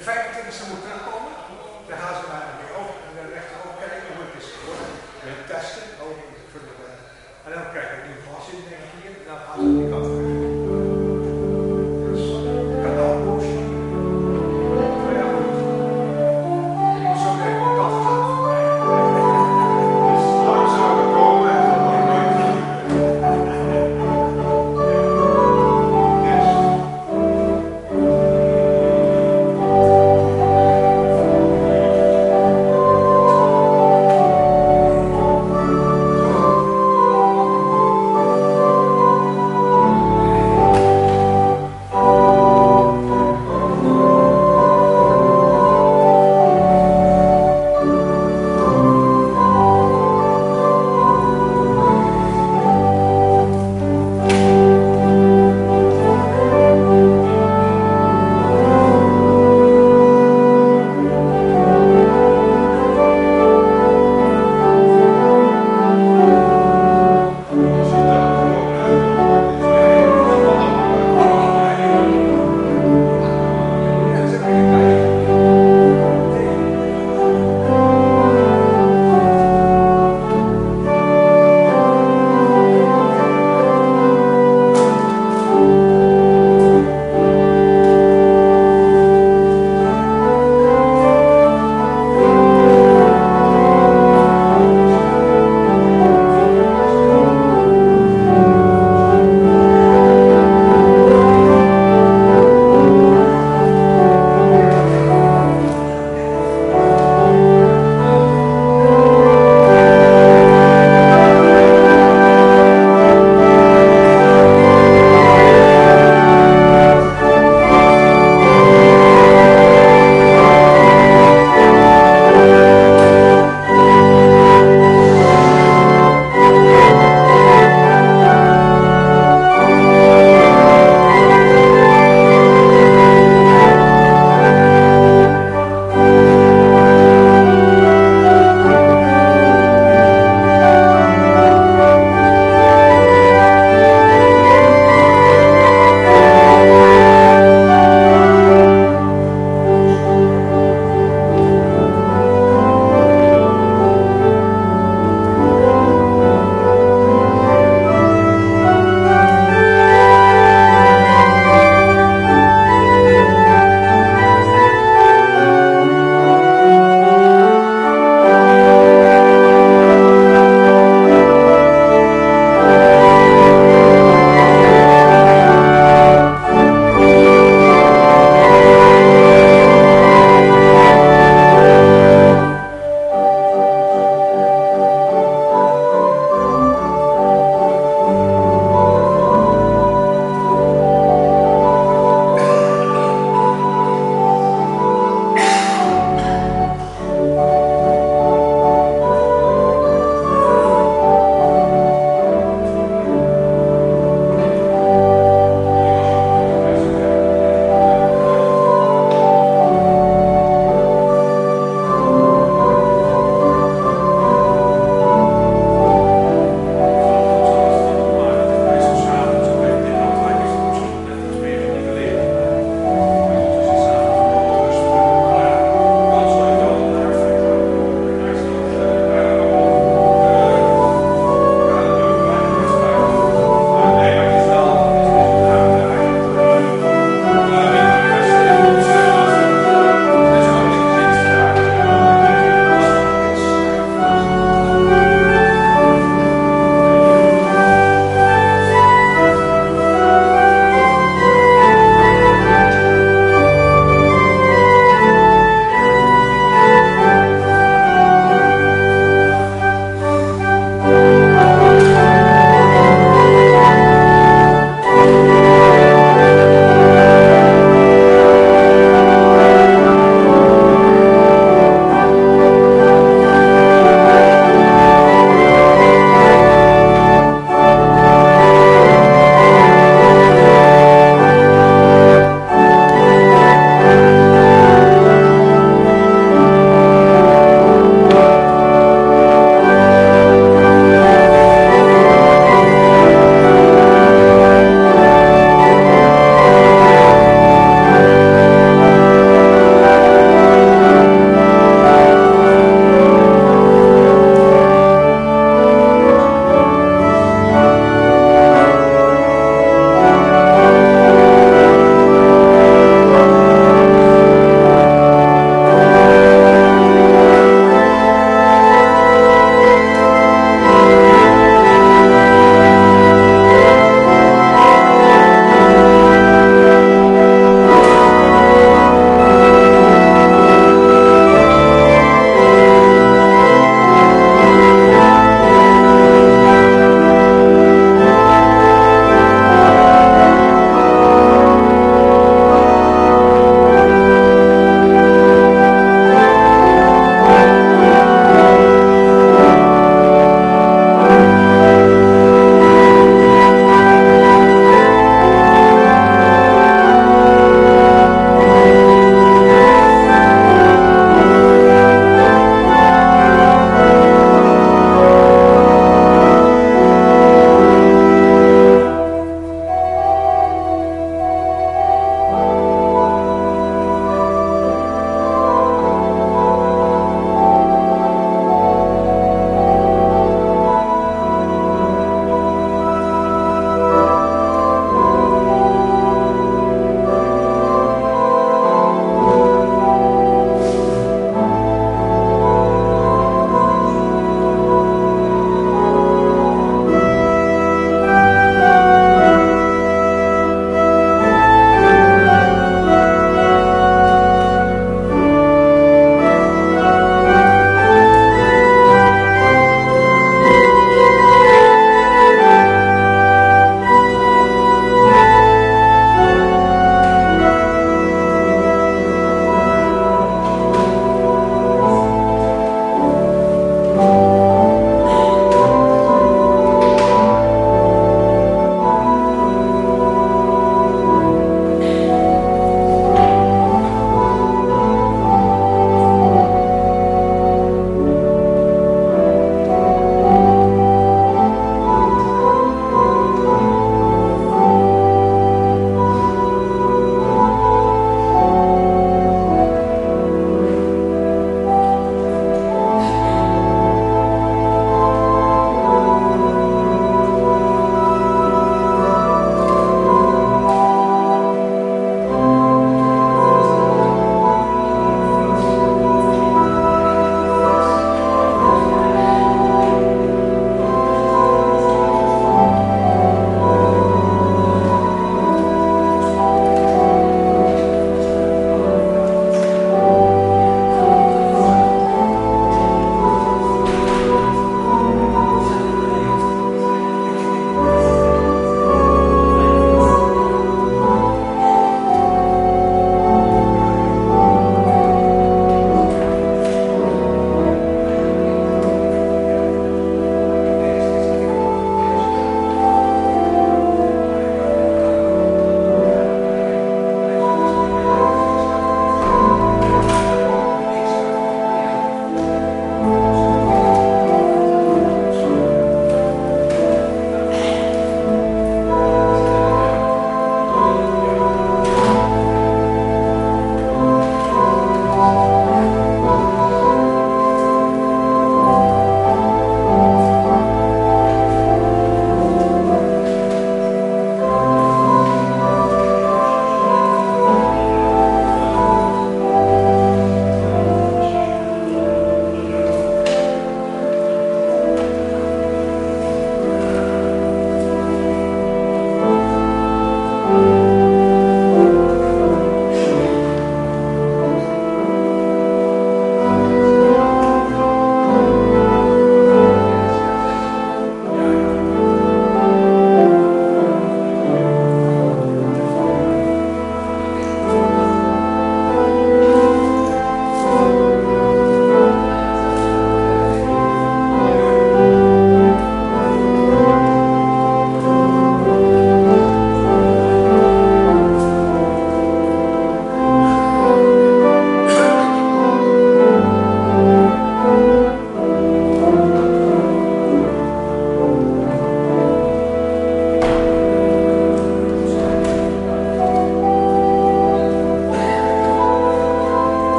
De 25e moet terugkomen. Dan gaan ze naar de rechter ook kijken hoe het is geworden. Met testen. En dan krijg je een nieuw glas in, denk ik hier. En dan gaan ze die kant weer. Dus kanaalpoes. Maar ja, goed. Ik moet zo even op kant gaan. Dus lang zou het komen en dan nog nooit.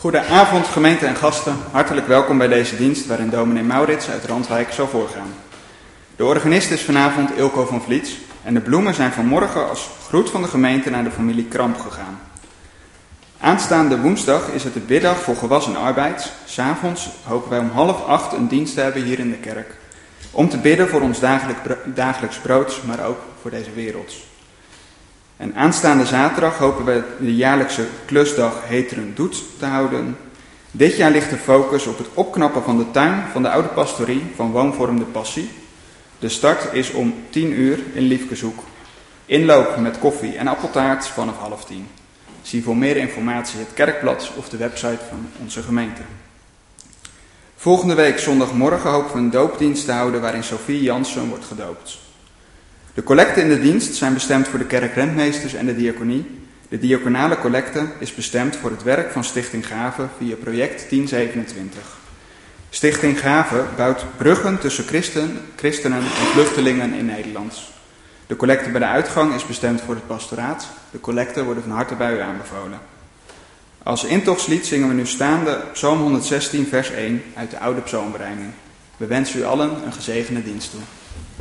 Goedenavond gemeente en gasten, hartelijk welkom bij deze dienst waarin dominee Maurits uit Randwijk zal voorgaan. De organist is vanavond Ilko van Vliets en de bloemen zijn vanmorgen als groet van de gemeente naar de familie Kramp gegaan. Aanstaande woensdag is het de biddag voor gewas en arbeid. 's Avonds hopen wij om 7:30 een dienst te hebben hier in de kerk. Om te bidden voor ons dagelijks brood, maar ook voor deze wereld. En aanstaande zaterdag hopen we de jaarlijkse klusdag Heteren Doet te houden. Dit jaar ligt de focus op het opknappen van de tuin van de oude pastorie van Woonvorm de Passie. De start is om 10:00 in Liefkeshoek. Inloop met koffie en appeltaart vanaf 9:30. Zie voor meer informatie het kerkblad of de website van onze gemeente. Volgende week zondagmorgen hopen we een doopdienst te houden waarin Sophie Jansen wordt gedoopt. De collecten in de dienst zijn bestemd voor de kerkrentmeesters en de diaconie. De diaconale collecte is bestemd voor het werk van Stichting Gave via project 1027. Stichting Gave bouwt bruggen tussen christenen en vluchtelingen in Nederland. De collecte bij de uitgang is bestemd voor het pastoraat. De collecten worden van harte bij u aanbevolen. Als intochtslied zingen we nu staande Psalm 116 vers 1 uit de oude psalmberijming. We wensen u allen een gezegende dienst toe.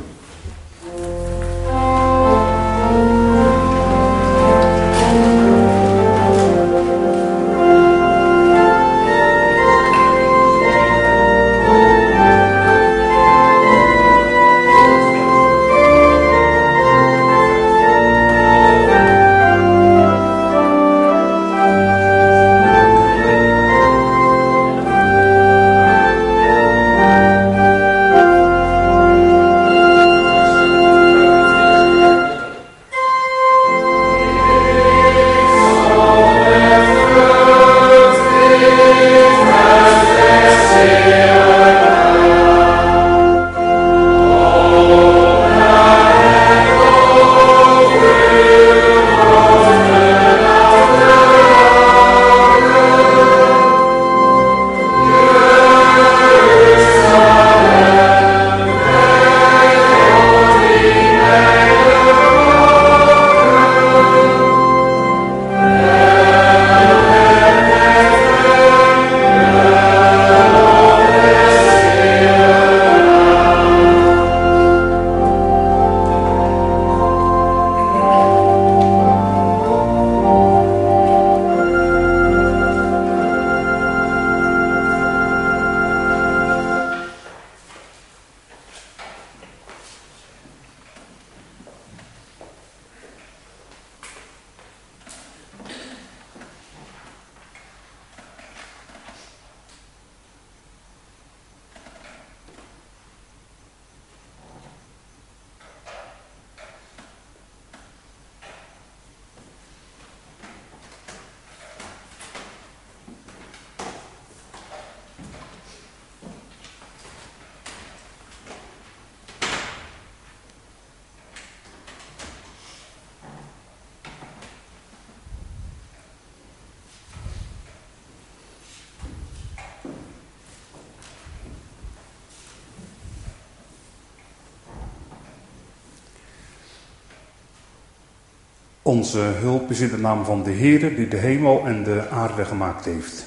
Onze hulp is in de naam van de Heere die de hemel en de aarde gemaakt heeft.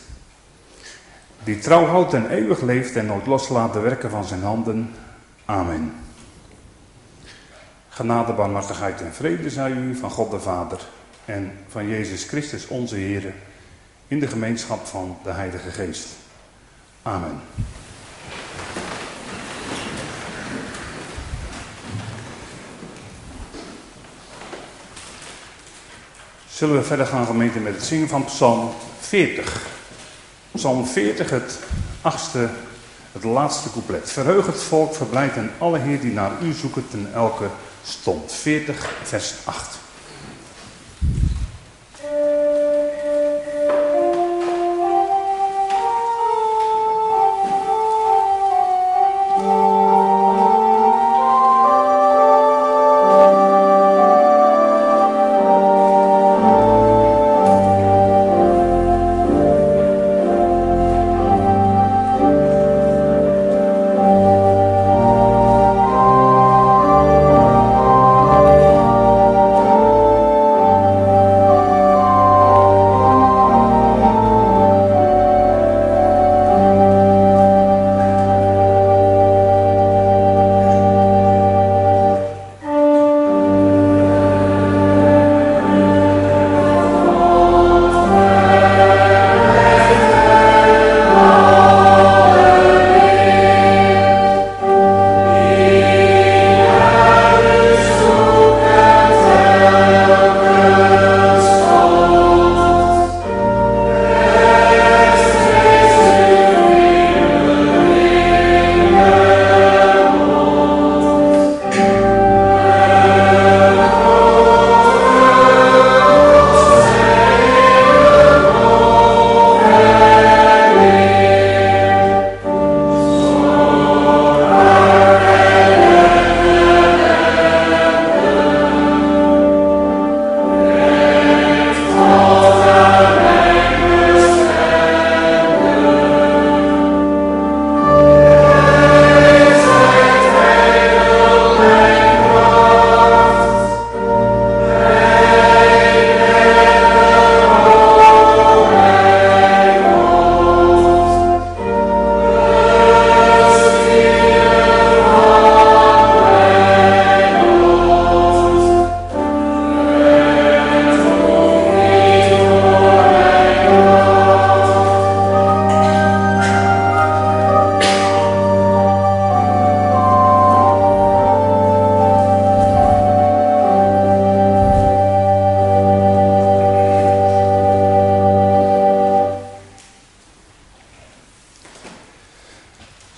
Die trouw houdt en eeuwig leeft en nooit loslaat de werken van zijn handen. Amen. Genade, barmhartigheid en vrede zij u van God de Vader en van Jezus Christus onze Heere in de gemeenschap van de Heilige Geest. Amen. Zullen we verder gaan, gemeente, met het zingen van Psalm 40. Psalm 40, het 8e, het laatste couplet. Verheug het volk, verblijd en alle Heer die naar u zoeken ten elke stond. 40, vers 8.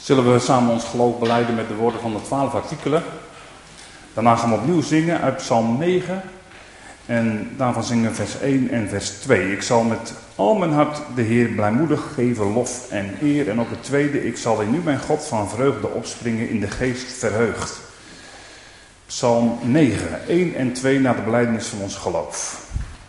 Zullen we samen ons geloof belijden met de woorden van de 12 artikelen. Daarna gaan we opnieuw zingen uit Psalm 9. En daarvan zingen we vers 1 en vers 2. Ik zal met al mijn hart de Heer blijmoedig geven lof en eer. En ook het tweede, ik zal in u mijn God van vreugde opspringen in de geest verheugd. Psalm 9, 1 en 2 naar de belijdenis van ons geloof.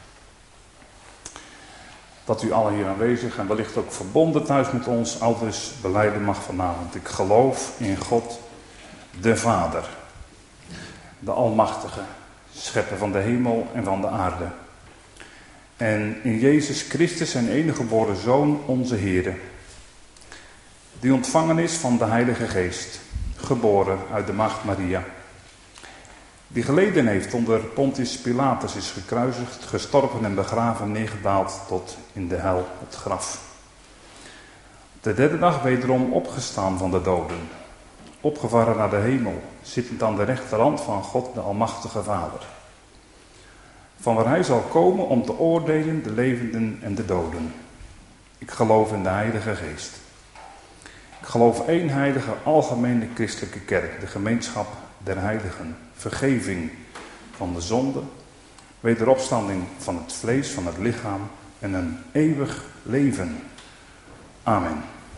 Dat u allen hier aanwezig en wellicht ook verbonden thuis met ons aldus belijden mag vanavond. Ik geloof in God de Vader, de Almachtige, schepper van de hemel en van de aarde. En in Jezus Christus zijn enige geboren Zoon, onze Heere, die ontvangen is van de Heilige Geest, geboren uit de maagd Maria, die geleden heeft onder Pontius Pilatus, is gekruisigd, gestorven en begraven, neergedaald tot in de hel, het graf. De derde dag wederom opgestaan van de doden, opgevaren naar de hemel, zittend aan de rechterhand van God de Almachtige Vader, van waar hij zal komen om te oordelen de levenden en de doden. Ik geloof in de Heilige Geest. Ik geloof één heilige, algemene christelijke kerk, de gemeenschap der heiligen, vergeving van de zonde, wederopstanding van het vlees, van het lichaam en een eeuwig leven. Amen.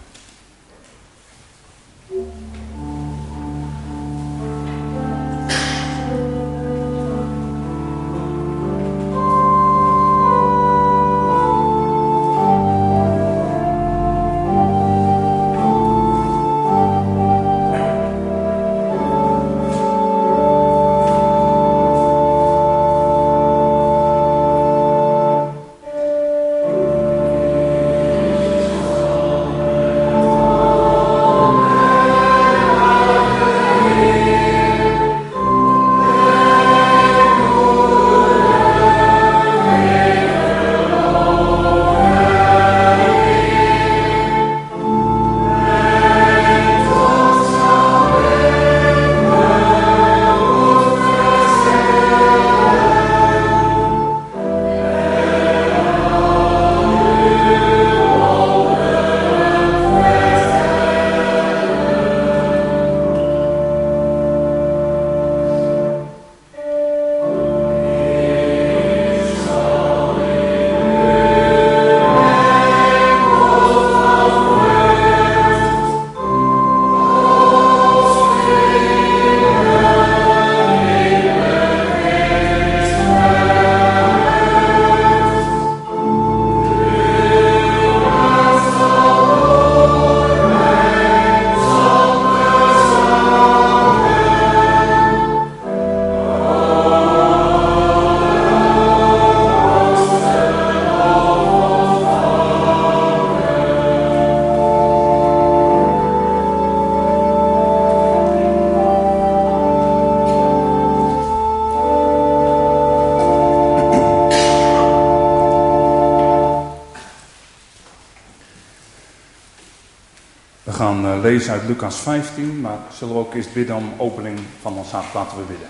Lezen uit Lucas 15, maar zullen we ook eerst bidden om opening van ons hart. Laten we bidden.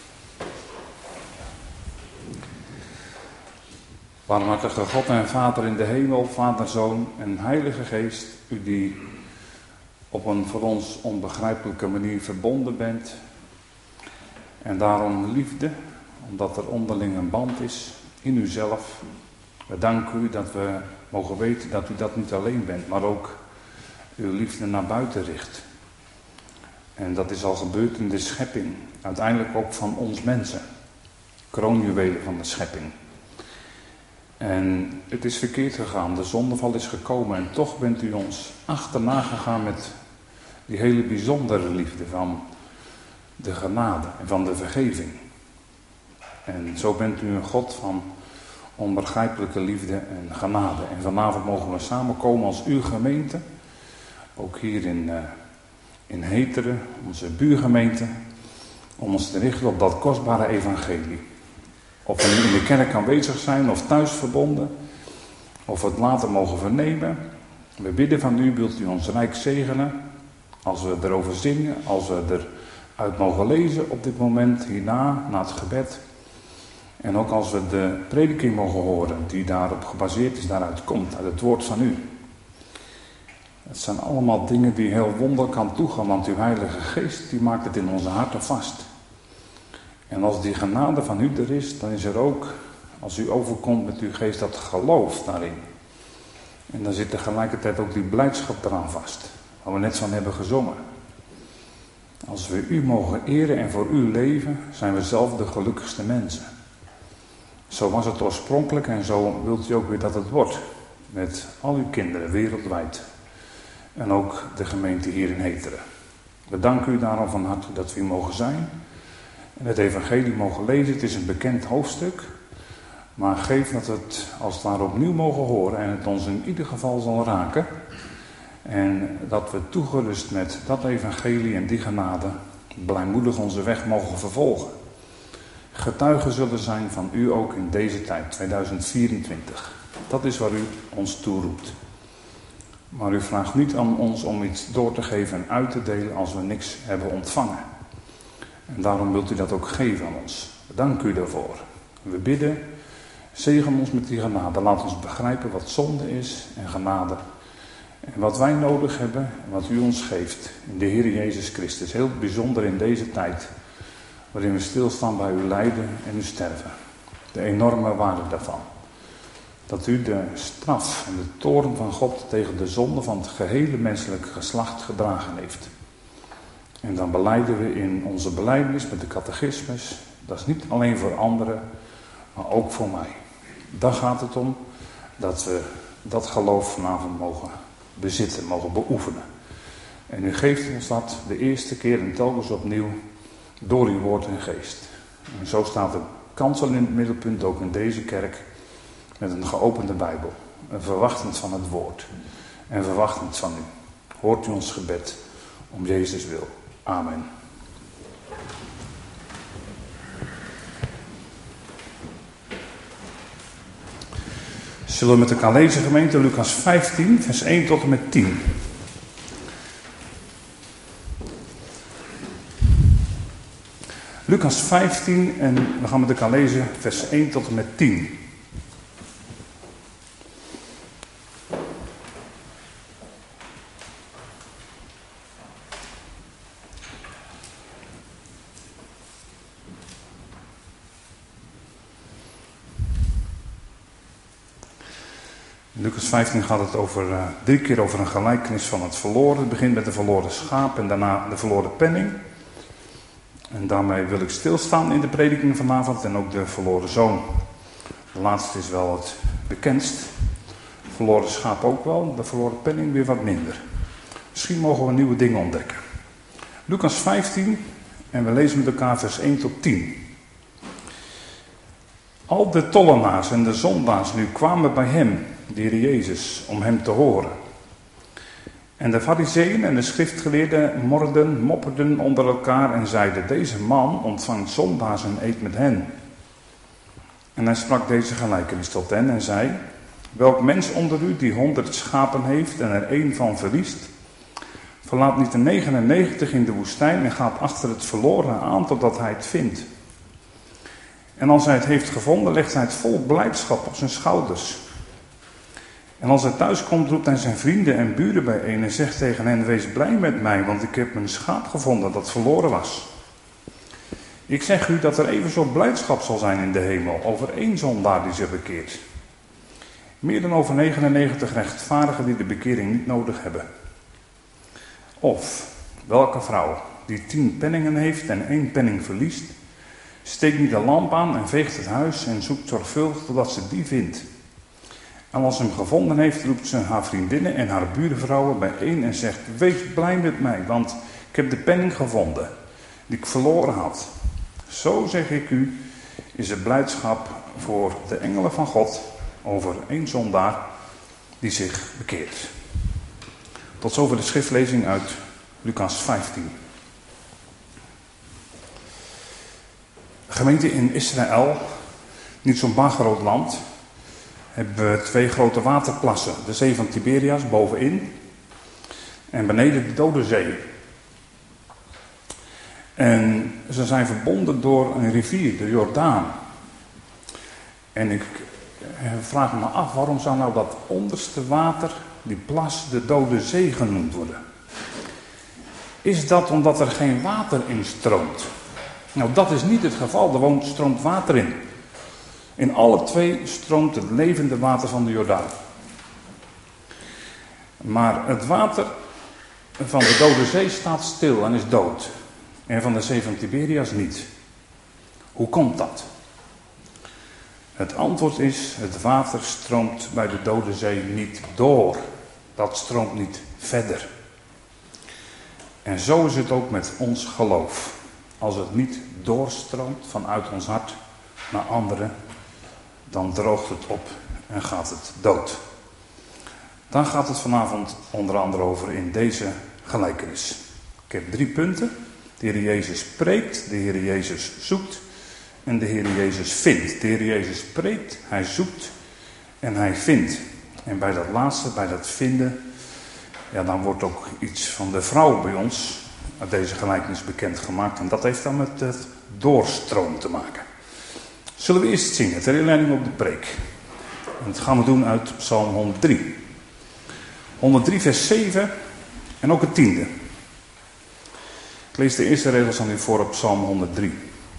Barmhartige God en Vader in de hemel, Vader, Zoon en Heilige Geest, u die op een voor ons onbegrijpelijke manier verbonden bent en daarom liefde, omdat er onderling een band is in uzelf. We danken u dat we mogen weten dat u dat niet alleen bent, maar ook uw liefde naar buiten richt. En dat is al gebeurd in de schepping. Uiteindelijk ook van ons mensen. Kroonjuwelen van de schepping. En het is verkeerd gegaan. De zondeval is gekomen. En toch bent u ons achterna gegaan met die hele bijzondere liefde van de genade en van de vergeving. En zo bent u een God van onbegrijpelijke liefde en genade. En vanavond mogen we samenkomen als uw gemeente. Ook hier in Heteren, onze buurgemeente, om ons te richten op dat kostbare evangelie. Of we nu in de kerk aanwezig zijn of thuis verbonden, of we het later mogen vernemen. We bidden van u, wilt u ons rijk zegenen, als we erover zingen, als we eruit mogen lezen op dit moment, hierna, na het gebed. En ook als we de prediking mogen horen, die daarop gebaseerd is, daaruit komt, uit het woord van u. Het zijn allemaal dingen die heel wonderlijk aan toegaan, want uw Heilige Geest die maakt het in onze harten vast. En als die genade van u er is, dan is er ook, als u overkomt met uw geest, dat geloof daarin. En dan zit tegelijkertijd ook die blijdschap eraan vast, waar we net van hebben gezongen. Als we u mogen eren en voor u leven, zijn we zelf de gelukkigste mensen. Zo was het oorspronkelijk en zo wilt u ook weer dat het wordt. Met al uw kinderen wereldwijd. En ook de gemeente hier in Heteren. We danken u daarom van harte dat we hier mogen zijn. En het evangelie mogen lezen. Het is een bekend hoofdstuk. Maar geef dat we het als het ware opnieuw mogen horen. En het ons in ieder geval zal raken. En dat we toegerust met dat evangelie en die genade blijmoedig onze weg mogen vervolgen. Getuigen zullen zijn van u ook in deze tijd, 2024. Dat is waar u ons toe roept. Maar u vraagt niet aan ons om iets door te geven en uit te delen als we niks hebben ontvangen. En daarom wilt u dat ook geven aan ons. Dank u daarvoor. We bidden, zegen ons met die genade. Laat ons begrijpen wat zonde is en genade. En wat wij nodig hebben en wat u ons geeft in de Heer Jezus Christus. Heel bijzonder in deze tijd waarin we stilstaan bij uw lijden en uw sterven. De enorme waarde daarvan. Dat u de straf en de toorn van God tegen de zonde van het gehele menselijke geslacht gedragen heeft. En dan belijden we in onze belijdenis met de catechismus. Dat is niet alleen voor anderen, maar ook voor mij. Daar gaat het om dat we dat geloof vanavond mogen bezitten, mogen beoefenen. En u geeft ons dat de eerste keer en telkens opnieuw door uw woord en geest. En zo staat de kansel in het middelpunt ook in deze kerk met een geopende Bijbel. En verwachtend van het woord. En verwachtend van u. Hoort u ons gebed om Jezus wil. Amen. Zullen we met elkaar lezen, gemeente, Lucas 15, vers 1 tot en met 10. Lucas 15 en we gaan met elkaar lezen vers 1 tot en met 10. In Lucas 15 gaat het over 3 keer over een gelijkenis van het verloren. Het begint met de verloren schaap en daarna de verloren penning. En daarmee wil ik stilstaan in de prediking vanavond en ook de verloren zoon. De laatste is wel het bekendst. De verloren schaap ook wel, de verloren penning weer wat minder. Misschien mogen we nieuwe dingen ontdekken. Lucas 15 en we lezen met elkaar vers 1 tot 10. Al de tollenaars en de zondaars nu kwamen bij hem, de Heer Jezus, om hem te horen. En de farizeeën en de schriftgeleerden mopperden onder elkaar en zeiden: deze man ontvangt zondaars en eet met hen. En hij sprak deze gelijkenis tot hen en zei: welk mens onder u die 100 schapen heeft en er 1 van verliest, verlaat niet de 99 in de woestijn en gaat achter het verloren aan totdat hij het vindt. En als hij het heeft gevonden, legt hij het vol blijdschap op zijn schouders. En als hij thuis komt, roept hij zijn vrienden en buren bijeen en zegt tegen hen: wees blij met mij, want ik heb mijn schaap gevonden dat verloren was. Ik zeg u dat er evenzo blijdschap zal zijn in de hemel over 1 zondaar die zich bekeert. Meer dan over 99 rechtvaardigen die de bekering niet nodig hebben. Of welke vrouw die 10 penningen heeft en 1 penning verliest, steekt niet de lamp aan en veegt het huis en zoekt zorgvuldig totdat ze die vindt. En als ze hem gevonden heeft, roept ze haar vriendinnen en haar buurvrouwen bijeen en zegt: wees blij met mij, want ik heb de penning gevonden die ik verloren had. Zo zeg ik u, is er blijdschap voor de engelen van God over 1 zondaar die zich bekeert. Tot zover de schriftlezing uit Lucas 15. Gemeente in Israël, niet zo'n bar groot land, hebben we 2 grote waterplassen. De zee van Tiberias bovenin en beneden de Dode Zee. En ze zijn verbonden door een rivier, de Jordaan. En ik vraag me af, waarom zou nou dat onderste water, die plas, de Dode Zee genoemd worden? Is dat omdat er geen water in stroomt? Nou, dat is niet het geval. Er stroomt water in. In alle twee stroomt het levende water van de Jordaan. Maar het water van de Dode Zee staat stil en is dood. En van de Zee van Tiberias niet. Hoe komt dat? Het antwoord is, het water stroomt bij de Dode Zee niet door. Dat stroomt niet verder. En zo is het ook met ons geloof. Als het niet doorstroomt vanuit ons hart naar anderen, dan droogt het op en gaat het dood. Dan gaat het vanavond onder andere over in deze gelijkenis. Ik heb 3 punten. De Heer Jezus preekt, de Heer Jezus zoekt en de Heer Jezus vindt. De Heer Jezus preekt, hij zoekt en hij vindt. En bij dat laatste, bij dat vinden, ja, dan wordt ook iets van de vrouw bij ons uit deze gelijkenis bekendgemaakt. En dat heeft dan met het doorstroom te maken. Zullen we eerst zingen, ter inleiding op de preek. En dat gaan we doen uit Psalm 103. 103 vers 7 en ook het 10e. Ik lees de eerste regels aan u voor op Psalm 103.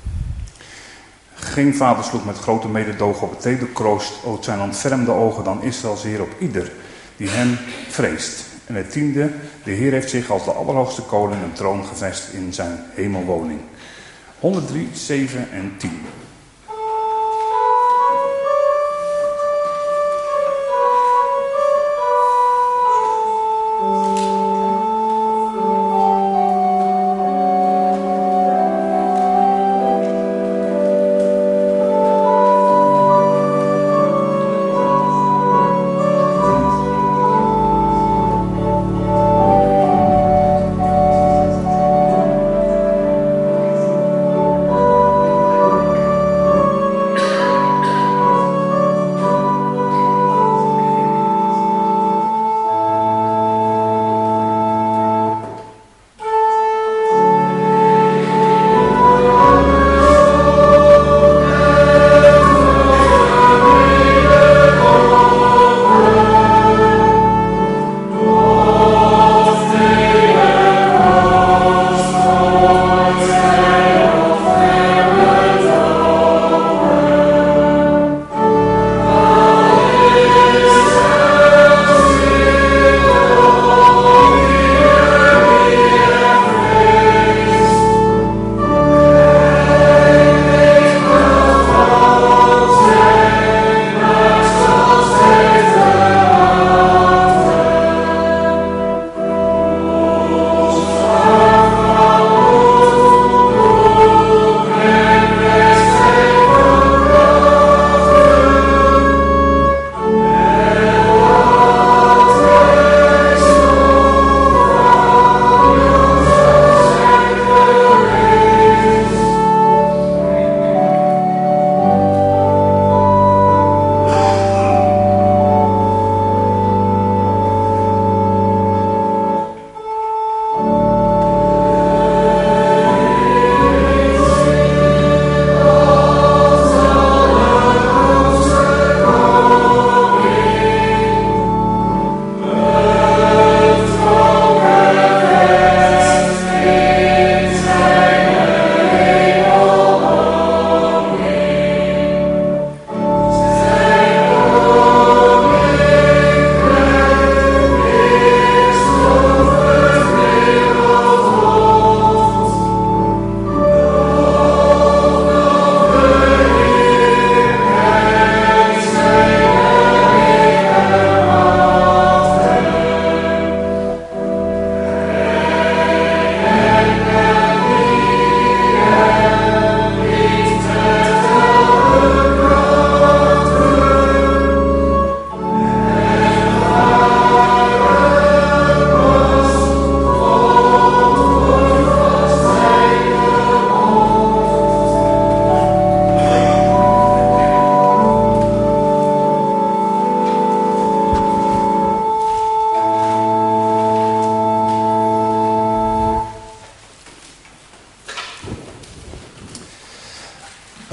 Geen vader sloeg met grote mededogen op het tederkroost, o het zijn ontfermde ogen dan Israëls Heer op ieder die hem vreest. En het 10e, de Heer heeft zich als de allerhoogste koning een troon gevestigd in zijn hemelwoning. 103, 7 en 10.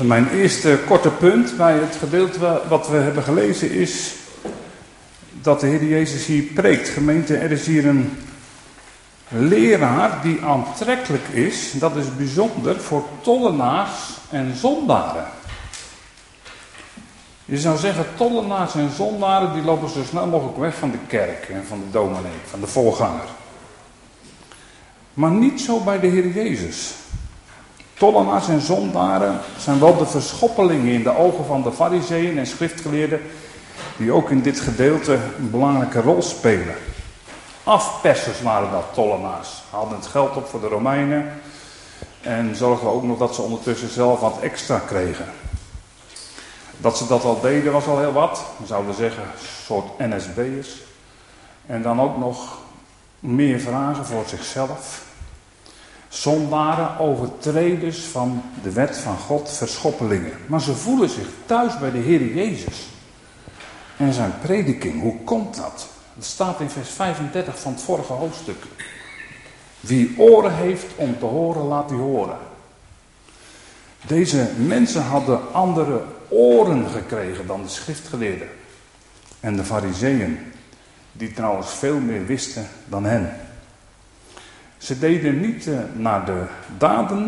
Mijn eerste korte punt bij het gedeelte wat we hebben gelezen is dat de Heer Jezus hier preekt. Gemeente, er is hier een leraar die aantrekkelijk is. Dat is bijzonder voor tollenaars en zondaren. Je zou zeggen, tollenaars en zondaren die lopen zo snel mogelijk weg van de kerk en van de dominee, van de voorganger. Maar niet zo bij de Heer Jezus. Tollenaars en zondaren zijn wel de verschoppelingen in de ogen van de farizeeën en schriftgeleerden, die ook in dit gedeelte een belangrijke rol spelen. Afpersers waren dat, tollenaars. Hadden het geld op voor de Romeinen en zorgden ook nog dat ze ondertussen zelf wat extra kregen. Dat ze dat al deden was al heel wat. We zouden zeggen, een soort NSB'ers. En dan ook nog meer vragen voor zichzelf. Zondaren, overtreders van de wet van God, verschoppelingen. Maar ze voelen zich thuis bij de Heer Jezus. En zijn prediking, hoe komt dat? Dat staat in vers 35 van het vorige hoofdstuk. Wie oren heeft om te horen, laat die horen. Deze mensen hadden andere oren gekregen dan de schriftgeleerden. En de farizeeën, die trouwens veel meer wisten dan hen. Ze deden niet naar de daden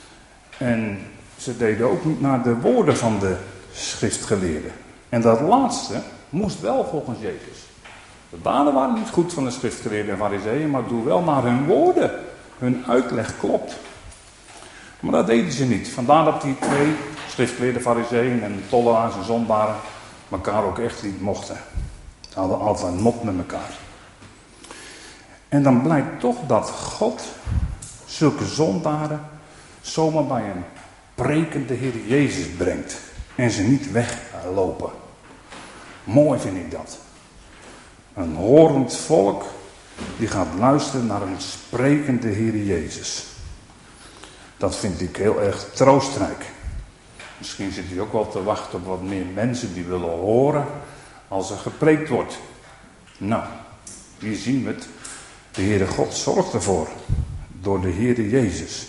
en ze deden ook niet naar de woorden van de schriftgeleerden. En dat laatste moest wel volgens Jezus. De daden waren niet goed van de schriftgeleerden en farizeeën, maar doe wel naar hun woorden. Hun uitleg klopt. Maar dat deden ze niet. Vandaar dat die twee schriftgeleerden, farizeeën en tollenaars en zondaren elkaar ook echt niet mochten. Ze hadden altijd een mot met elkaar. En dan blijkt toch dat God zulke zondaren zomaar bij een prekende Heer Jezus brengt. En ze niet weglopen. Mooi vind ik dat. Een horend volk die gaat luisteren naar een sprekende Heer Jezus. Dat vind ik heel erg troostrijk. Misschien zit u ook wel te wachten op wat meer mensen die willen horen als er gepreekt wordt. Nou, hier zien we het. De Heere God zorgt ervoor. Door de Heere Jezus.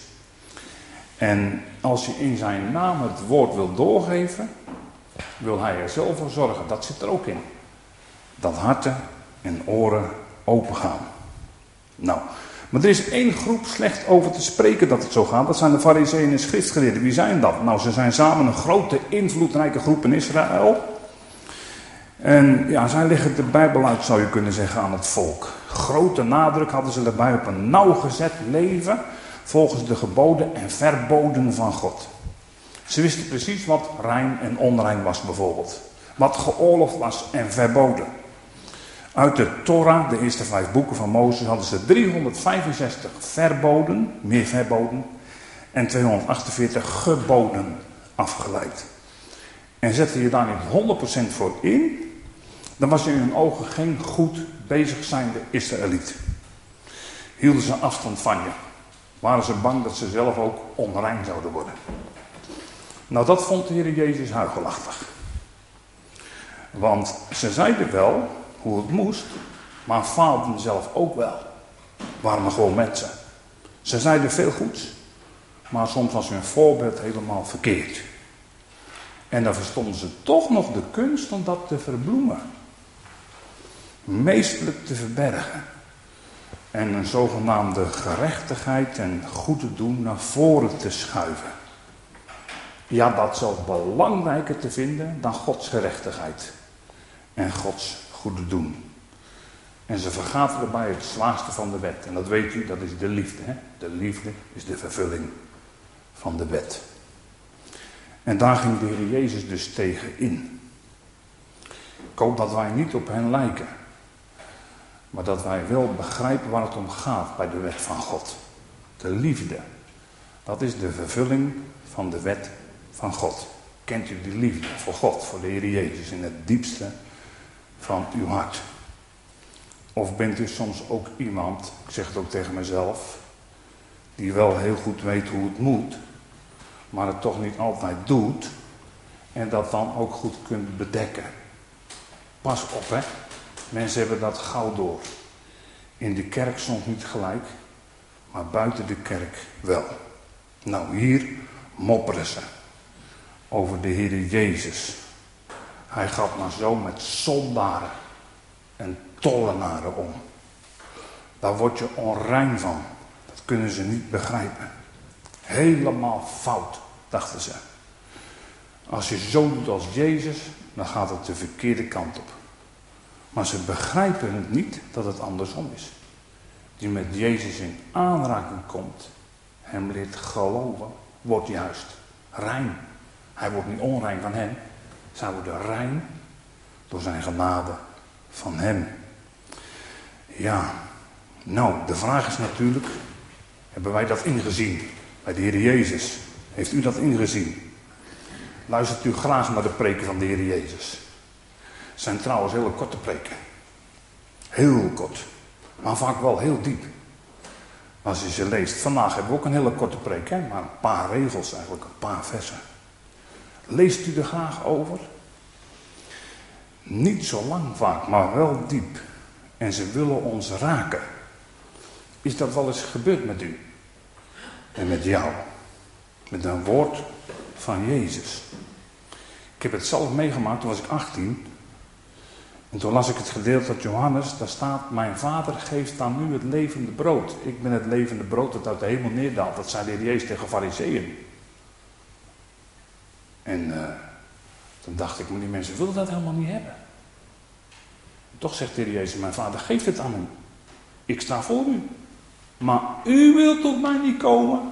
En als je in zijn naam het woord wil doorgeven, wil hij er zelf voor zorgen. Dat zit er ook in. Dat harten en oren open gaan. Nou, maar er is één groep slecht over te spreken dat het zo gaat. Dat zijn de farizeeën en schriftgeleerden. Wie zijn dat? Nou, ze zijn samen een grote, invloedrijke groep in Israël. En ja, zij leggen de Bijbel uit, zou je kunnen zeggen, aan het volk. Grote nadruk hadden ze erbij op een nauwgezet leven volgens de geboden en verboden van God. Ze wisten precies wat rein en onrein was bijvoorbeeld. Wat geoorloofd was en verboden. Uit de Torah, de eerste 5 boeken van Mozes, hadden ze 365 verboden, meer verboden, en 248 geboden afgeleid. En zette je daar niet 100% voor in, dan was je in hun ogen geen goed bezig zijnde Israëliet. Hielden ze afstand van je. Waren ze bang dat ze zelf ook onrein zouden worden. Nou, dat vond de Heer Jezus huichelachtig. Want ze zeiden wel hoe het moest, maar faalden zelf ook wel. Waren maar gewoon mensen. Ze zeiden veel goeds, maar soms was hun voorbeeld helemaal verkeerd. En dan verstonden ze toch nog de kunst om dat te verbloemen. Meestelijk te verbergen. En een zogenaamde gerechtigheid en goede doen naar voren te schuiven. Ja, dat zelfs belangrijker te vinden dan Gods gerechtigheid. En Gods goede doen. En ze vergaten erbij het zwaarste van de wet. En dat weet u, dat is de liefde. Hè? De liefde is de vervulling van de wet. En daar ging de Heer Jezus dus tegen in. Ik hoop dat wij niet op hen lijken. Maar dat wij wel begrijpen waar het om gaat bij de wet van God. De liefde. Dat is de vervulling van de wet van God. Kent u die liefde voor God, voor de Heer Jezus in het diepste van uw hart? Of bent u soms ook iemand, ik zeg het ook tegen mezelf, die wel heel goed weet hoe het moet, maar het toch niet altijd doet en dat dan ook goed kunt bedekken? Pas op, hè. Mensen hebben dat gauw door. In de kerk soms niet gelijk, maar buiten de kerk wel. Nou, hier mopperen ze. over de Heer Jezus. Hij gaat maar zo met zondaren en tollenaren om. Daar word je onrein van. Dat kunnen ze niet begrijpen. Helemaal fout, dachten ze. Als je zo doet als Jezus, dan gaat het de verkeerde kant op. Maar ze begrijpen het niet dat het andersom is. Die met Jezus in aanraking komt, hem leert geloven, wordt juist rein. Hij wordt niet onrein van hen. Zij worden rein door zijn genade van hem. Ja, nou, de vraag is natuurlijk, hebben wij dat ingezien bij de Heer Jezus? Heeft u dat ingezien? Luistert u graag naar de preken van de Heer Jezus? Het zijn trouwens hele korte preken. Heel kort. Maar vaak wel heel diep. Als je ze leest. Vandaag hebben we ook een hele korte preek. Hè? Maar een paar regels eigenlijk. Een paar versen. Leest u er graag over? Niet zo lang vaak. Maar wel diep. En ze willen ons raken. Is dat wel eens gebeurd met u? En met jou? Met een woord van Jezus. Ik heb het zelf meegemaakt. Toen was ik 18. En toen las ik het gedeelte uit Johannes, daar staat, mijn vader geeft aan u het levende brood. Ik ben het levende brood dat uit de hemel neerdaalt. Dat zei de Heer Jezus tegen Farizeeën. En toen dacht ik, maar die mensen willen dat helemaal niet hebben. En toch zegt de Heer Jezus, mijn vader geeft het aan u. Ik sta voor u. Maar u wilt tot mij niet komen.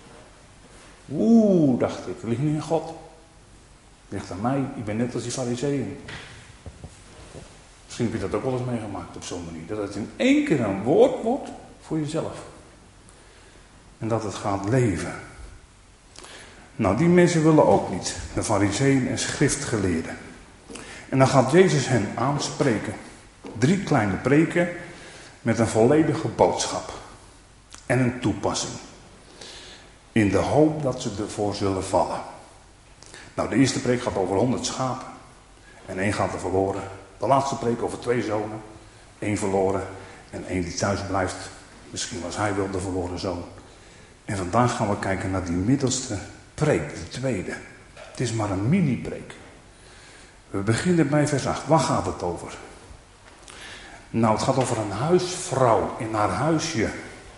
Dacht ik, ligt niet in God. Het ligt aan mij, ik ben net als die Farizeeën. Misschien heb je dat ook wel eens meegemaakt op zo'n manier. Dat het in één keer een woord wordt voor jezelf. En dat het gaat leven. Nou, die mensen willen ook niet. De Farizeeën en schriftgeleerden. En dan gaat Jezus hen aanspreken. 3 kleine preken met een volledige boodschap. En een toepassing. In de hoop dat ze ervoor zullen vallen. Nou, de eerste preek gaat over 100 schapen. En 1 gaat er verloren. De laatste preek over 2 zonen. 1 verloren en 1 die thuis blijft. Misschien was hij wel de verloren zoon. En vandaag gaan we kijken naar die middelste preek, de tweede. Het is maar een mini-preek. We beginnen bij vers 8. Waar gaat het over? Nou, het gaat over een huisvrouw in haar huisje.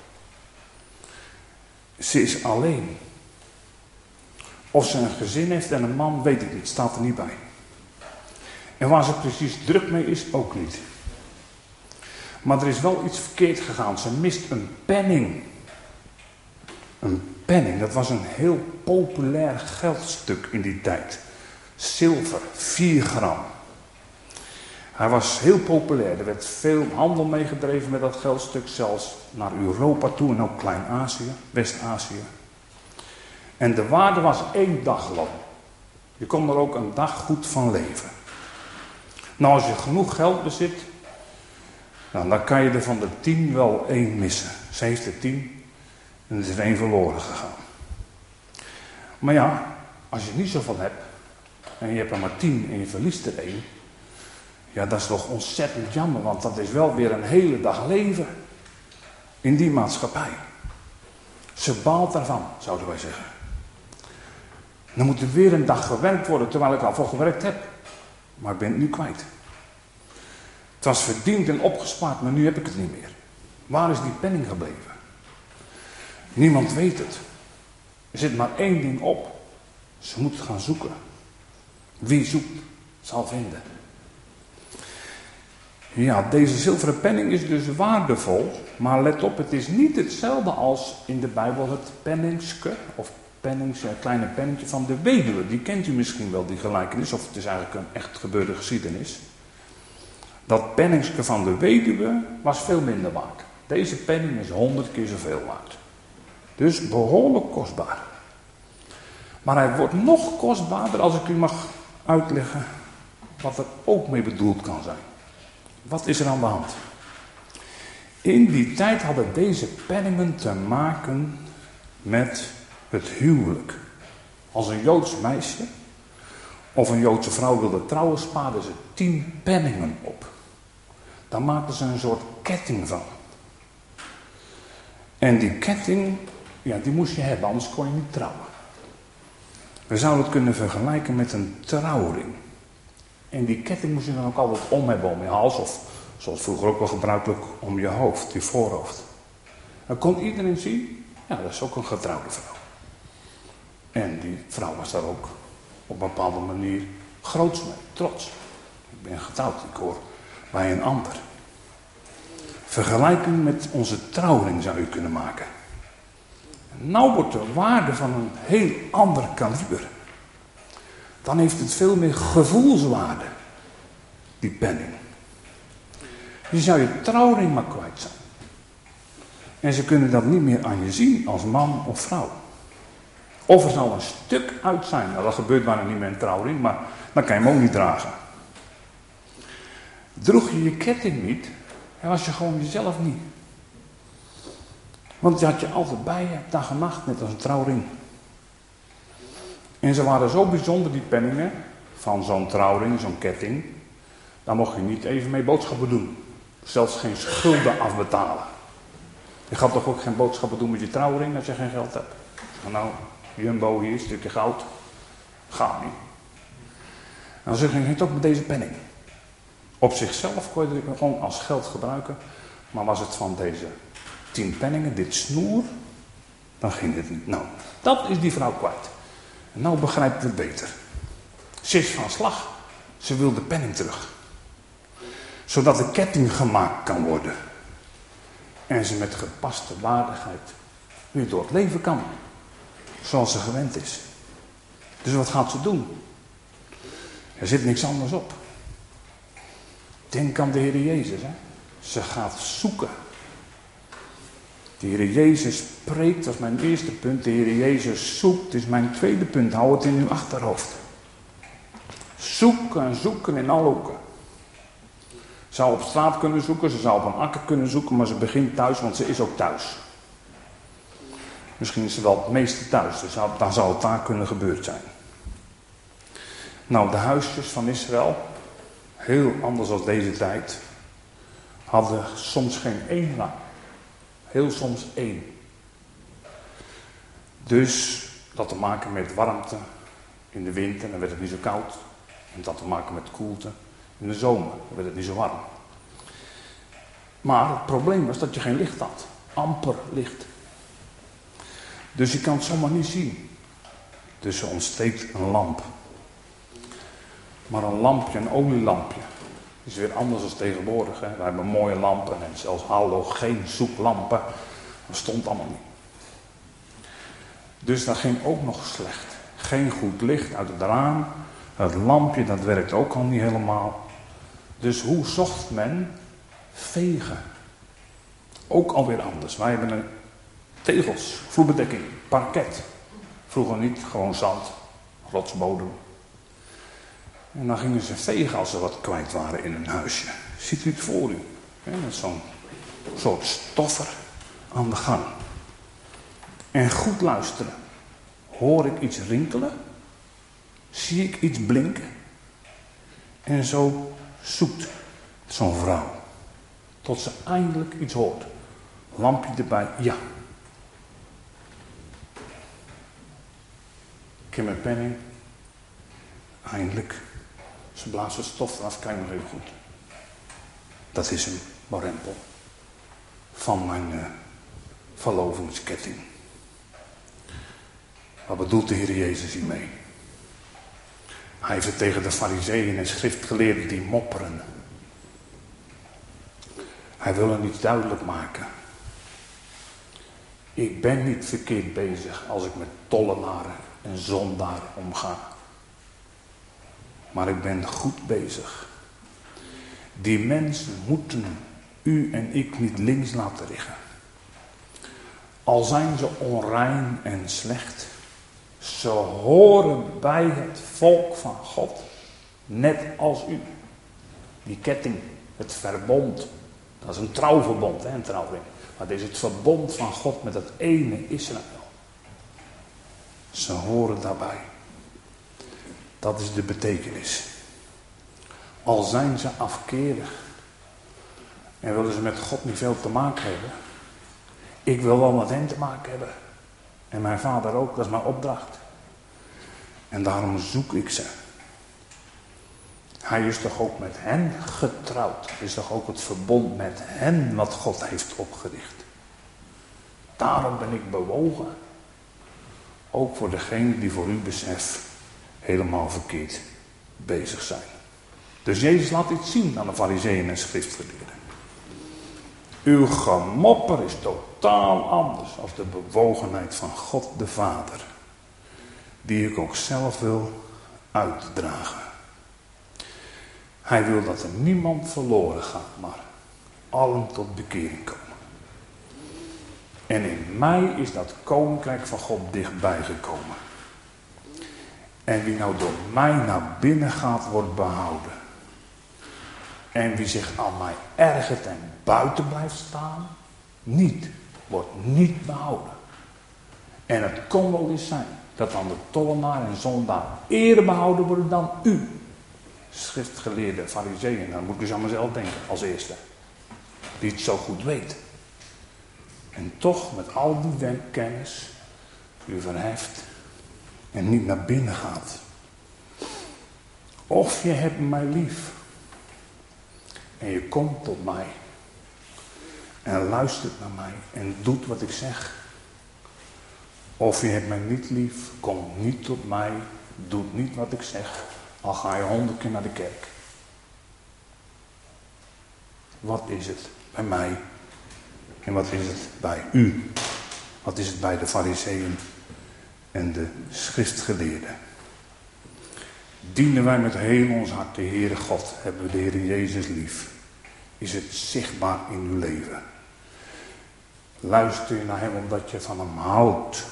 Ze is alleen. Of ze een gezin heeft en een man, weet ik niet. Staat er niet bij. En waar ze precies druk mee is, ook niet. Maar er is wel iets verkeerd gegaan. Ze mist een penning. Een penning, dat was een heel populair geldstuk in die tijd. Zilver, 4 gram. Hij was heel populair. Er werd veel handel meegedreven met dat geldstuk. Zelfs naar Europa toe en ook Klein-Azië, West-Azië. En de waarde was 1 dagloon. Je kon er ook een dag goed van leven. Nou, als je genoeg geld bezit, nou, dan kan je er van de 10 wel 1 missen. Ze heeft er 10 en er is er 1 verloren gegaan. Maar ja, als je niet zoveel hebt en je hebt er maar 10 en je verliest er 1, ja, dat is toch ontzettend jammer, want dat is wel weer een hele dag leven in die maatschappij. Ze baalt daarvan, zouden wij zeggen. Dan moet er weer een dag gewerkt worden, terwijl ik al voor gewerkt heb. Maar ik ben het nu kwijt. Het was verdiend en opgespaard, maar nu heb ik het niet meer. Waar is die penning gebleven? Niemand weet het. Er zit maar 1 ding op. Ze moet gaan zoeken. Wie zoekt, zal vinden. Ja, deze zilveren penning is dus waardevol. Maar let op, het is niet hetzelfde als in de Bijbel het penningske. Of penningske, een kleine pennetje van de weduwe. Die kent u misschien wel, die gelijkenis. Of het is eigenlijk een echt gebeurde geschiedenis. Dat penningske van de weduwe was veel minder waard. Deze penning is 100 keer zoveel waard. Dus behoorlijk kostbaar. Maar hij wordt nog kostbaarder als ik u mag uitleggen wat er ook mee bedoeld kan zijn. Wat is er aan de hand? In die tijd hadden deze penningen te maken met het huwelijk. Als een Joods meisje of een Joodse vrouw wilde trouwen, spaarden ze 10 penningen op. Daar maakten ze een soort ketting van. En die ketting, ja, die moest je hebben, anders kon je niet trouwen. We zouden het kunnen vergelijken met een trouwring. En die ketting moest je dan ook altijd om hebben om je hals. Of zoals vroeger ook wel gebruikelijk om je hoofd, je voorhoofd. Dan kon iedereen zien, ja, dat is ook een getrouwde vrouw. En die vrouw was daar ook op een bepaalde manier groots mee, trots. Ik ben getrouwd, ik hoor bij een ander. Vergelijking met onze trouwring zou je kunnen maken. Nou wordt de waarde van een heel ander kaliber. Dan heeft het veel meer gevoelswaarde, die penning. Je zou je trouwring maar kwijt zijn. En ze kunnen dat niet meer aan je zien als man of vrouw. Of er zal een stuk uit zijn. Nou, dat gebeurt bijna niet met een trouwring, maar dan kan je hem ook niet dragen. Droeg je je ketting niet, dan was je gewoon jezelf niet. Want die had je altijd bij je, dag en nacht, net als een trouwring. En ze waren zo bijzonder, die penningen, van zo'n trouwring, zo'n ketting. Daar mocht je niet even mee boodschappen doen. Zelfs geen schulden afbetalen. Je gaat toch ook geen boodschappen doen met je trouwring als je geen geld hebt. Zeg nou, Jumbo hier, een stukje goud. Gaat niet. Nou, zo ging het ook met deze penning. Op zichzelf kon je het gewoon als geld gebruiken. Maar was het van deze 10 penningen, dit snoer, dan ging het niet. Nou, dat is die vrouw kwijt. En nou begrijpt het beter. Ze is van slag. Ze wil de penning terug. Zodat de ketting gemaakt kan worden. En ze met gepaste waardigheid weer door het leven kan. Zoals ze gewend is. Dus wat gaat ze doen? Er zit niks anders op. Denk aan de Heer Jezus. Hè? Ze gaat zoeken. De Heer Jezus spreekt, dat is mijn eerste punt. De Heer Jezus zoekt, is mijn tweede punt. Hou het in uw achterhoofd. Zoeken en zoeken in alle hoeken. Ze zou op straat kunnen zoeken, ze zou op een akker kunnen zoeken, maar ze begint thuis, want ze is ook thuis. Misschien is ze wel het meeste thuis, dus dan zou het daar kunnen gebeurd zijn. Nou, de huisjes van Israël, heel anders dan deze tijd, hadden soms geen 1 lamp. Heel soms 1. Dus dat te maken met warmte in de winter, dan werd het niet zo koud. En dat te maken met koelte in de zomer, dan werd het niet zo warm. Maar het probleem was dat je geen licht had. Amper licht. Dus je kan het zomaar niet zien. Dus er ontsteekt een lamp. Maar een lampje, een olielampje, is weer anders dan tegenwoordig. Hè? Wij hebben mooie lampen en zelfs halogeenzoeklampen. Dat stond allemaal niet. Dus dat ging ook nog slecht. Geen goed licht uit het raam. Het lampje, dat werkt ook al niet helemaal. Dus hoe zocht men? Vegen. Ook alweer anders. Wij hebben een tegels, vloerbedekking, parket. Vroeger niet, gewoon zand, rotsbodem. En dan gingen ze vegen als ze wat kwijt waren in een huisje. Ziet u het voor u? Met zo'n soort stoffer aan de gang. En goed luisteren. Hoor ik iets rinkelen? Zie ik iets blinken? En zo zoekt zo'n vrouw. Tot ze eindelijk iets hoort. Lampje erbij, ja. Ik heb mijn penning. Eindelijk. Ze blaast het stof eraf, kijk nog even goed. Dat is een warempel. Van mijn verlovingsketting. Wat bedoelt de Heer Jezus hiermee? Hij heeft het tegen de farizeeën en schriftgeleerden die mopperen. Hij wil er iets duidelijk maken. Ik ben niet verkeerd bezig als ik met tollenaren en zondaren omga. Maar ik ben goed bezig. Die mensen moeten u en ik niet links laten liggen. Al zijn ze onrein en slecht. Ze horen bij het volk van God. Net als u. Die ketting, het verbond. Dat is een trouwverbond, een trouwring. Maar dit is het verbond van God met het ene Israël. Ze horen daarbij. Dat is de betekenis. Al zijn ze afkerig. En willen ze met God niet veel te maken hebben. Ik wil wel met hen te maken hebben. En mijn vader ook, dat is mijn opdracht. En daarom zoek ik ze. Hij is toch ook met hen getrouwd. Het is toch ook het verbond met hen wat God heeft opgericht. Daarom ben ik bewogen. Ook voor degenen die voor uw besef helemaal verkeerd bezig zijn. Dus Jezus laat iets zien aan de farizeeën en schriftgeleerden. Uw gemopper is totaal anders dan de bewogenheid van God de Vader. Die ik ook zelf wil uitdragen. Hij wil dat er niemand verloren gaat, maar allen tot bekering komen. En in mij is dat koninkrijk van God dichtbij gekomen. En wie nou door mij naar binnen gaat, wordt behouden. En wie zich aan mij ergert en buiten blijft staan, wordt niet behouden. En het kon wel eens zijn dat dan de tollenaar en zondaar eerder behouden worden dan u. Schriftgeleerde farizeeën, dan moet ik dus aan mezelf denken als eerste. Die het zo goed weet. En toch met al die kennis u verheft en niet naar binnen gaat. Of je hebt mij lief. En je komt tot mij. En luistert naar mij en doet wat ik zeg. Of je hebt mij niet lief, komt niet tot mij, doet niet wat ik zeg. Al ga je 100 keer naar de kerk. Wat is het bij mij? En wat is het bij u? Wat is het bij de farizeeën en de schriftgeleerden? Dienen wij met heel ons hart de Heere God? Hebben we de Heere Jezus lief? Is het zichtbaar in uw leven? Luister je naar hem omdat je van hem houdt?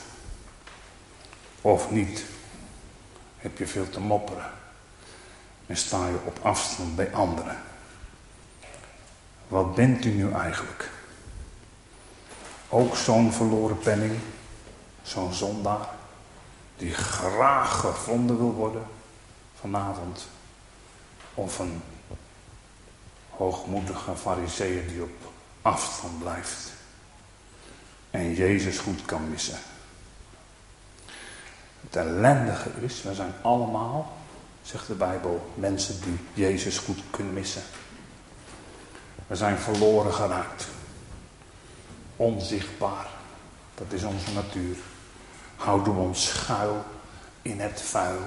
Of niet? Heb je veel te mopperen? En sta je op afstand bij anderen? Wat bent u nu eigenlijk? Ook zo'n verloren penning, zo'n zondaar, die graag gevonden wil worden vanavond. Of een hoogmoedige farizeeër die op afstand blijft en Jezus goed kan missen. Het ellendige is, we zijn allemaal, zegt de Bijbel, mensen die Jezus goed kunnen missen. We zijn verloren geraakt. Onzichtbaar. Dat is onze natuur. Houden we ons schuil in het vuil.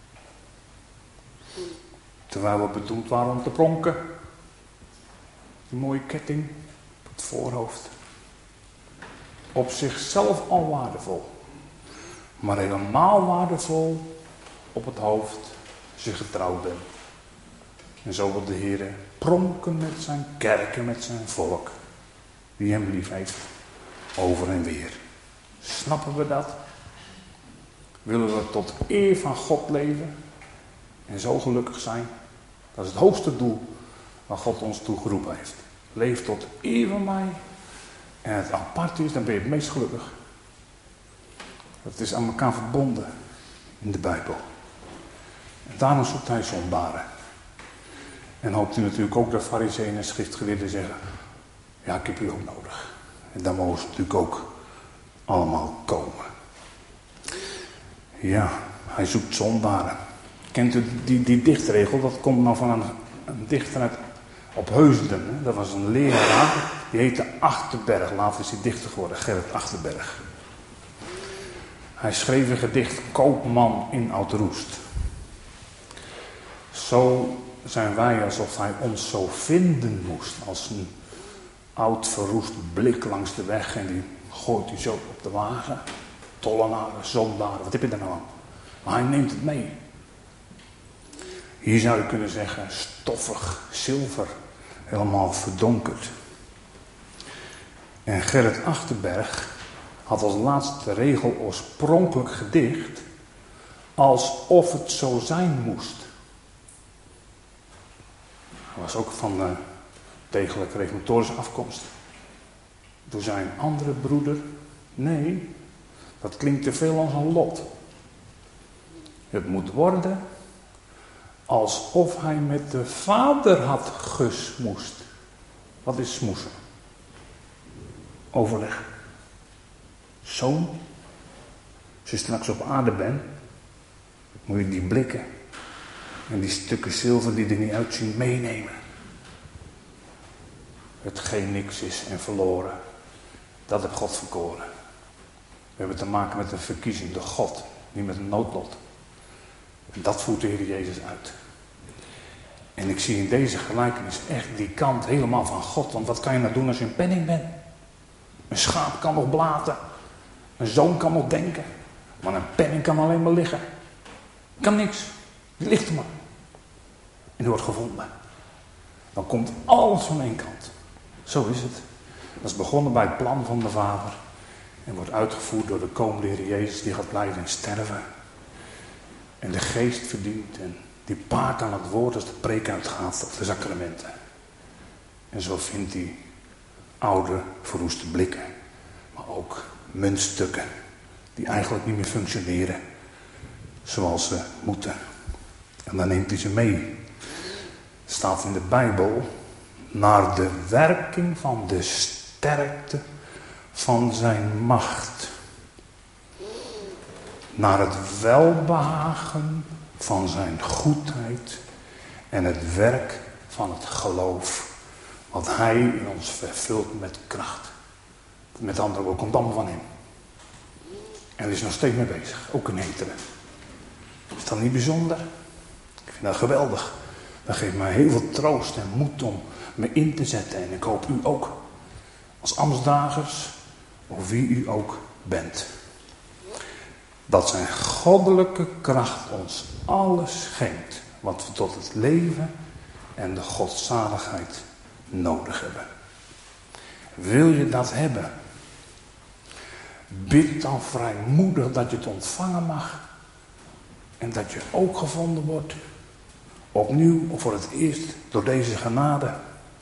Terwijl we bedoeld waren om te pronken. Die mooie ketting op het voorhoofd. Op zichzelf al waardevol. Maar helemaal waardevol op het hoofd als je getrouwd bent. En zo wil de Heer pronken met zijn kerk en met zijn volk. Die hem lief heeft. Over en weer. Snappen we dat? Willen we tot eer van God leven? En zo gelukkig zijn? Dat is het hoogste doel waar God ons toe geroepen heeft. Leef tot eer van mij. En het apart is, dan ben je het meest gelukkig. Dat is aan elkaar verbonden in de Bijbel. En daarom zoekt hij zondaren. En hoopt u natuurlijk ook dat farizeeën en schriftgeleerden zeggen: ja, ik heb u ook nodig. En dan mogen ze natuurlijk ook allemaal komen. Ja, hij zoekt zondaren. Kent u die dichtregel? Dat komt nou van een dichter uit op Heusden. Hè? Dat was een leraar. Die heette Achterberg. Later is hij dichter geworden. Gerrit Achterberg. Hij schreef een gedicht Koopman in Oud-Roest. Zo zijn wij alsof hij ons zo vinden moest. Als een oud verroest blik langs de weg. En die gooit hij zo op de wagen. Tollenaren, zondaren, wat heb je daar nou aan? Maar hij neemt het mee. Hier zou je kunnen zeggen, stoffig, zilver, helemaal verdonkerd. En Gerrit Achterberg had als laatste regel oorspronkelijk gedicht, alsof het zo zijn moest. Hij was ook van degelijk reformatorische afkomst. Toen zei een andere broeder, nee, dat klinkt te veel als een lot. Het moet worden alsof hij met de vader had gesmoest. Wat is smoesen? Overleg. Zoon, als je straks op aarde bent, moet je die blikken en die stukken zilver die er niet uitzien meenemen. Hetgeen niks is en verloren, dat heeft God verkoren. We hebben te maken met een verkiezing door God, niet met een noodlot. En dat voert de Heer Jezus uit. En ik zie in deze gelijkenis echt die kant helemaal van God. Want wat kan je nou doen als je een penning bent? Een schaap kan nog blaten. Een zoon kan nog denken. Maar een penning kan alleen maar liggen. Kan niks. Die ligt er maar. En die wordt gevonden. Dan komt alles van één kant. Zo is het. Dat is begonnen bij het plan van de Vader. En wordt uitgevoerd door de komende Heer Jezus die gaat blijven sterven. En de geest verdient. En die paart aan het woord als de preek uitgaat op de sacramenten. En zo vindt hij oude verroeste blikken. Maar ook muntstukken. Die eigenlijk niet meer functioneren. Zoals ze moeten. En dan neemt hij ze mee. Het staat in de Bijbel. Naar de werking van de sterkte van zijn macht. Naar het welbehagen van zijn goedheid. En het werk van het geloof. Wat hij in ons vervult met kracht. Met andere woorden, komt allemaal van hem. En hij is nog steeds mee bezig. Ook in Heteren. Is dat niet bijzonder? Ik vind dat geweldig. Dat geeft mij heel veel troost en moed om me in te zetten. En ik hoop u ook. Als ambtsdragers. Of wie u ook bent. Dat zijn goddelijke kracht ons alles schenkt. Wat we tot het leven en de godzaligheid nodig hebben. Wil je dat hebben? Bid dan vrijmoedig dat je het ontvangen mag. En dat je ook gevonden wordt. Opnieuw of voor het eerst door deze genade.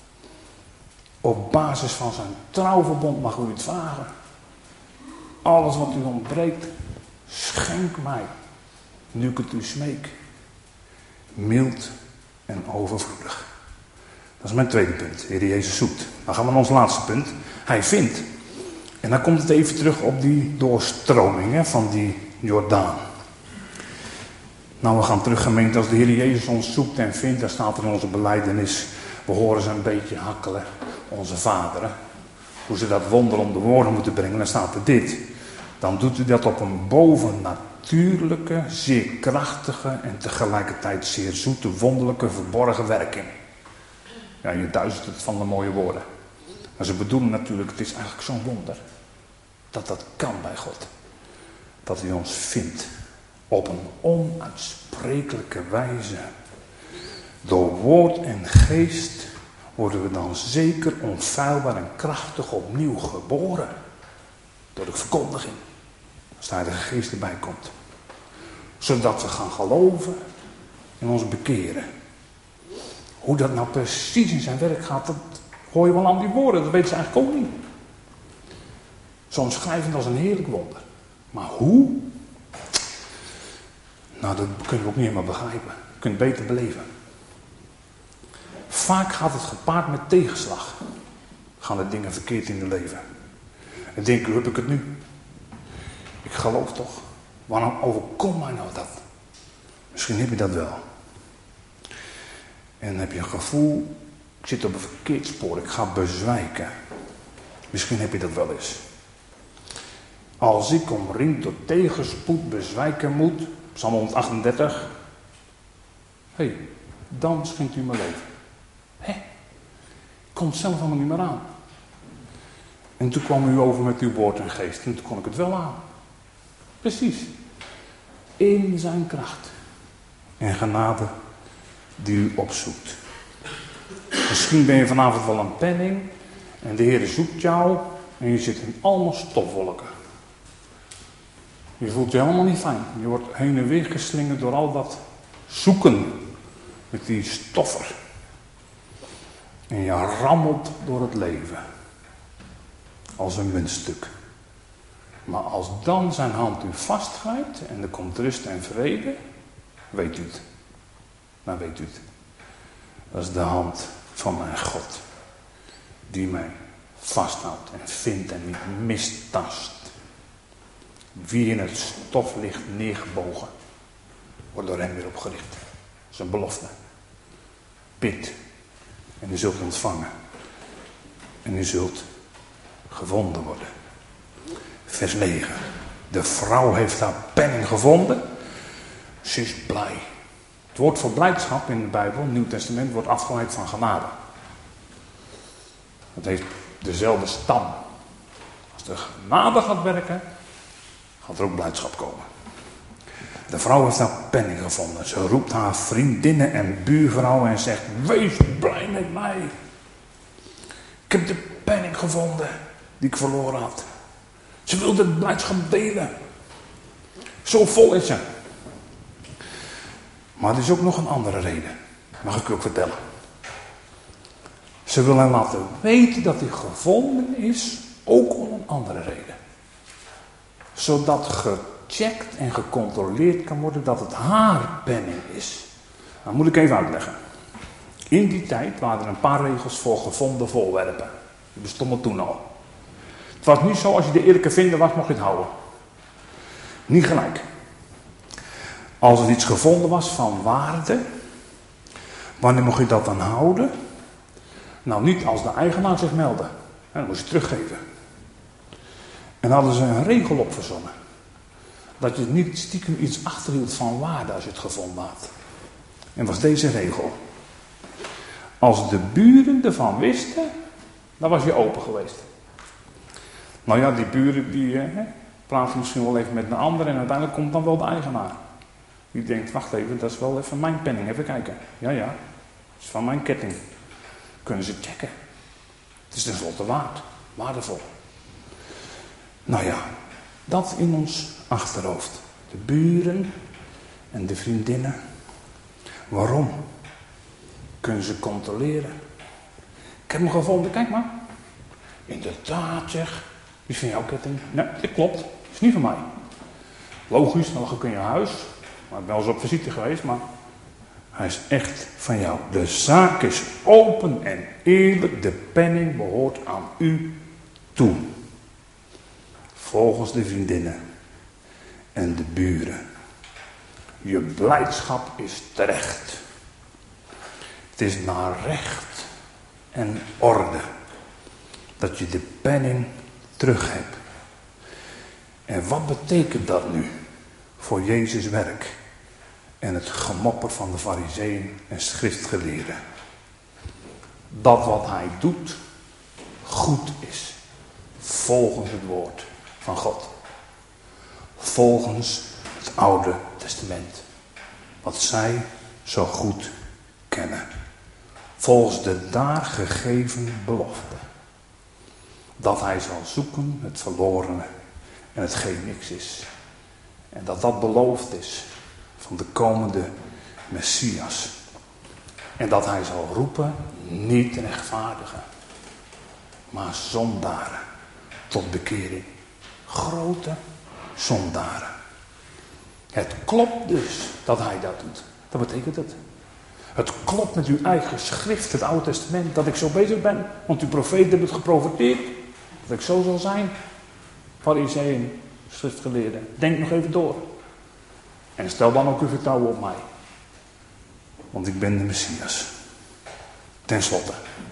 Op basis van zijn trouwverbond mag u het vragen. Alles wat u ontbreekt, schenk mij. Nu ik het u smeek. Mild en overvloedig. Dat is mijn tweede punt. Heer Jezus zoekt. Dan gaan we naar ons laatste punt. Hij vindt. En dan komt het even terug op die doorstroming van die Jordaan. Nou, we gaan terug gemeente. Als de Heer Jezus ons zoekt en vindt, dan staat er in onze belijdenis. We horen ze een beetje hakkelen. Onze vaderen. Hoe ze dat wonder om de woorden moeten brengen. Dan staat er dit. Dan doet u dat op een bovennatuurlijke, zeer krachtige en tegelijkertijd zeer zoete, wonderlijke, verborgen werking. Ja, je duizelt het van de mooie woorden. Maar ze bedoelen natuurlijk, het is eigenlijk zo'n wonder. Dat kan bij God. Dat hij ons vindt. Op een onuitsprekelijke wijze. Door woord en geest worden we dan zeker onfeilbaar en krachtig opnieuw geboren. Door de verkondiging. Als daar de Geest erbij komt. Zodat we gaan geloven en ons bekeren. Hoe dat nou precies in zijn werk gaat, dat hoor je wel aan die woorden. Dat weten ze eigenlijk ook niet. Ze omschrijven het als een heerlijk wonder. Maar hoe? Nou, dat kunnen we ook niet helemaal begrijpen. Je kunt het beter beleven. Vaak gaat het gepaard met tegenslag. Gaan de dingen verkeerd in het leven. En denk, hoe heb ik het nu? Ik geloof toch. Waarom overkomt mij nou dat? Misschien heb je dat wel. En dan heb je een gevoel, ik zit op een verkeerd spoor, ik ga bezwijken. Misschien heb je dat wel eens. Als ik omringd door tegenspoed bezwijken moet, Psalm 138. Dan schenkt u mijn leven. Komt zelf allemaal niet meer aan. En toen kwam u over met uw woord en geest. En toen kon ik het wel aan. Precies. In zijn kracht. En genade die u opzoekt. Misschien ben je vanavond wel een penning. En de Heer zoekt jou. En je zit in allemaal stofwolken. Je voelt je helemaal niet fijn. Je wordt heen en weer geslingerd door al dat zoeken. Met die stoffer. En je rammelt door het leven. Als een muntstuk. Maar als dan zijn hand u vastgrijpt en er komt rust en vrede, weet u het. Dan weet u het. Dat is de hand van mijn God. Die mij vasthoudt en vindt en niet mistast. Wie in het stof ligt neergebogen, wordt door hem weer opgericht. Zijn belofte. Bid en u zult ontvangen. En u zult gevonden worden. Vers 9. De vrouw heeft haar penning gevonden. Ze is blij. Het woord voor blijdschap in de Bijbel, het Nieuw Testament, wordt afgeleid van genade. Het heeft dezelfde stam. Als de genade gaat werken, gaat er ook blijdschap komen. De vrouw heeft haar penning gevonden. Ze roept haar vriendinnen en buurvrouwen en zegt: wees blij met mij. Ik heb de penning gevonden die ik verloren had. Ze wilde de blijdschap delen. Zo vol is ze. Maar er is ook nog een andere reden. Mag ik u ook vertellen. Ze wil hem laten weten dat hij gevonden is, ook om een andere reden. Zodat gecheckt en gecontroleerd kan worden dat het haar penning is. Dat moet ik even uitleggen. In die tijd waren er een paar regels voor gevonden voorwerpen. Die bestonden toen al. Het was niet zo, als je de eerlijke vinder was, mocht je het houden. Niet gelijk. Als er iets gevonden was van waarde, wanneer mocht je dat dan houden? Nou, niet als de eigenaar zich meldde. Dan moest je teruggeven. En hadden ze een regel op verzonnen. Dat je niet stiekem iets achterhield van waarde als je het gevonden had. En was deze regel. Als de buren ervan wisten, dan was je open geweest. Nou ja, die buren die praten misschien wel even met een ander en uiteindelijk komt dan wel de eigenaar. Die denkt, wacht even, dat is wel even mijn penning, even kijken. Ja, dat is van mijn ketting. Kunnen ze checken. Het is tenslotte waardevol. Nou ja, dat in ons achterhoofd. De buren en de vriendinnen. Waarom? Kunnen ze controleren. Ik heb hem gevonden, kijk maar. Inderdaad zeg, die is van jouw ketting. Nee, dat klopt, is niet van mij. Logisch, dan lag ik in je huis. Maar ik ben wel eens op visite geweest, maar hij is echt van jou. De zaak is open en eerlijk. De penning behoort aan u toe. Volgens de vriendinnen en de buren. Je blijdschap is terecht. Het is naar recht en orde dat je de penning terug hebt. En wat betekent dat nu voor Jezus' werk en het gemopper van de farizeeën en schriftgeleerden? Dat wat hij doet goed is, volgens het woord van God. Volgens het Oude Testament. Wat zij zo goed kennen. Volgens de daar gegeven belofte. Dat hij zal zoeken het verlorene en hetgeen niks is. En dat dat beloofd is van de komende Messias. En dat hij zal roepen, niet rechtvaardigen, maar zondaren tot bekering. Grote zondaren. Het klopt dus dat hij dat doet. Dat betekent het. Het klopt met uw eigen schrift, het Oude Testament, dat ik zo bezig ben. Want uw profeet heeft het geprofeteerd. Dat ik zo zal zijn. Farizeeën, schriftgeleerden. Denk nog even door. En stel dan ook uw vertrouwen op mij. Want ik ben de Messias. Ten slotte.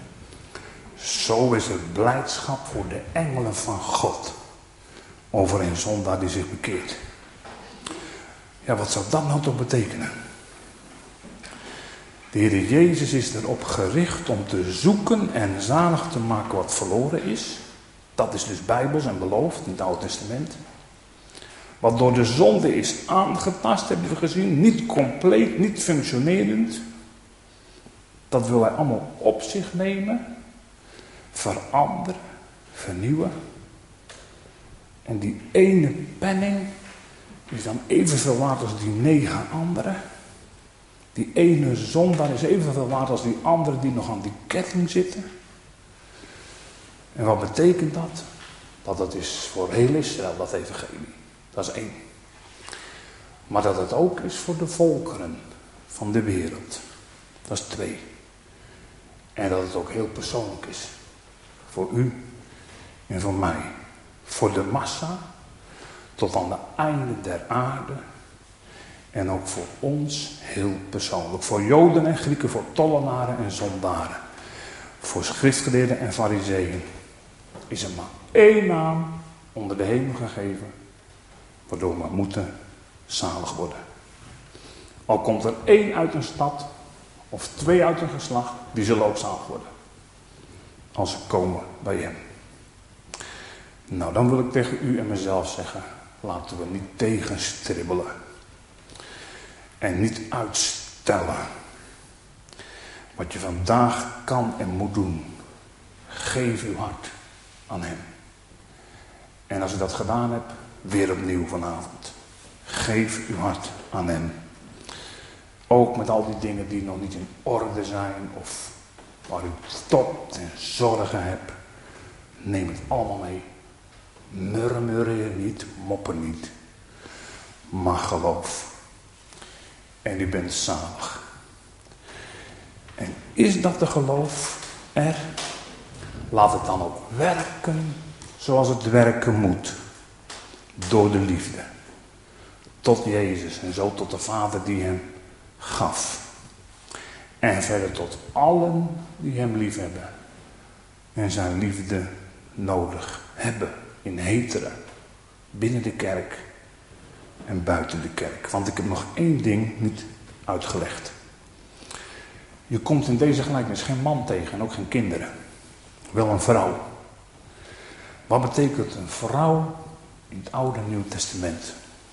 Zo is er blijdschap voor de engelen van God. Over een zondaar die zich bekeert. Ja, wat zou dat nou toch betekenen? De Heer Jezus is erop gericht om te zoeken en zalig te maken wat verloren is. Dat is dus bijbels en beloofd in het Oude Testament. Wat door de zonde is aangetast, hebben we gezien. Niet compleet, niet functionerend. Dat wil hij allemaal op zich nemen. Veranderen, vernieuwen. En die ene penning is dan evenveel waard als die 9 anderen. Die ene zondaar is evenveel waard als die andere die nog aan die ketting zitten. En wat betekent dat? Dat het is voor heel Israël, dat evangelie. Dat is 1. Maar dat het ook is voor de volkeren van de wereld. Dat is 2. En dat het ook heel persoonlijk is. Voor u en voor mij. Voor de massa tot aan de einde der aarde. En ook voor ons heel persoonlijk. Voor Joden en Grieken, voor tollenaren en zondaren. Voor schriftgeleerden en farizeeën. Is er maar één naam onder de hemel gegeven. Waardoor we moeten zalig worden. Al komt er 1 uit een stad. Of 2 uit een geslacht. Die zullen ook zalig worden. Als ze komen bij hem. Nou, dan wil ik tegen u en mezelf zeggen. Laten we niet tegenstribbelen. En niet uitstellen. Wat je vandaag kan en moet doen. Geef uw hart aan hem. En als u dat gedaan hebt, weer opnieuw vanavond. Geef uw hart aan hem. Ook met al die dingen die nog niet in orde zijn. Of waar u stopt en zorgen hebt. Neem het allemaal mee. Murmureer niet, mopper niet. Maar geloof. En u bent zalig. En is dat de geloof er? Laat het dan ook werken zoals het werken moet. Door de liefde. Tot Jezus en zo tot de Vader die hem gaf. En verder tot allen die hem lief hebben. En zijn liefde nodig hebben. In Heteren. Binnen de kerk. En buiten de kerk. Want ik heb nog 1 ding niet uitgelegd. Je komt in deze gelijkenis geen man tegen en ook geen kinderen. Wel een vrouw. Wat betekent een vrouw in het Oude en Nieuwe Testament?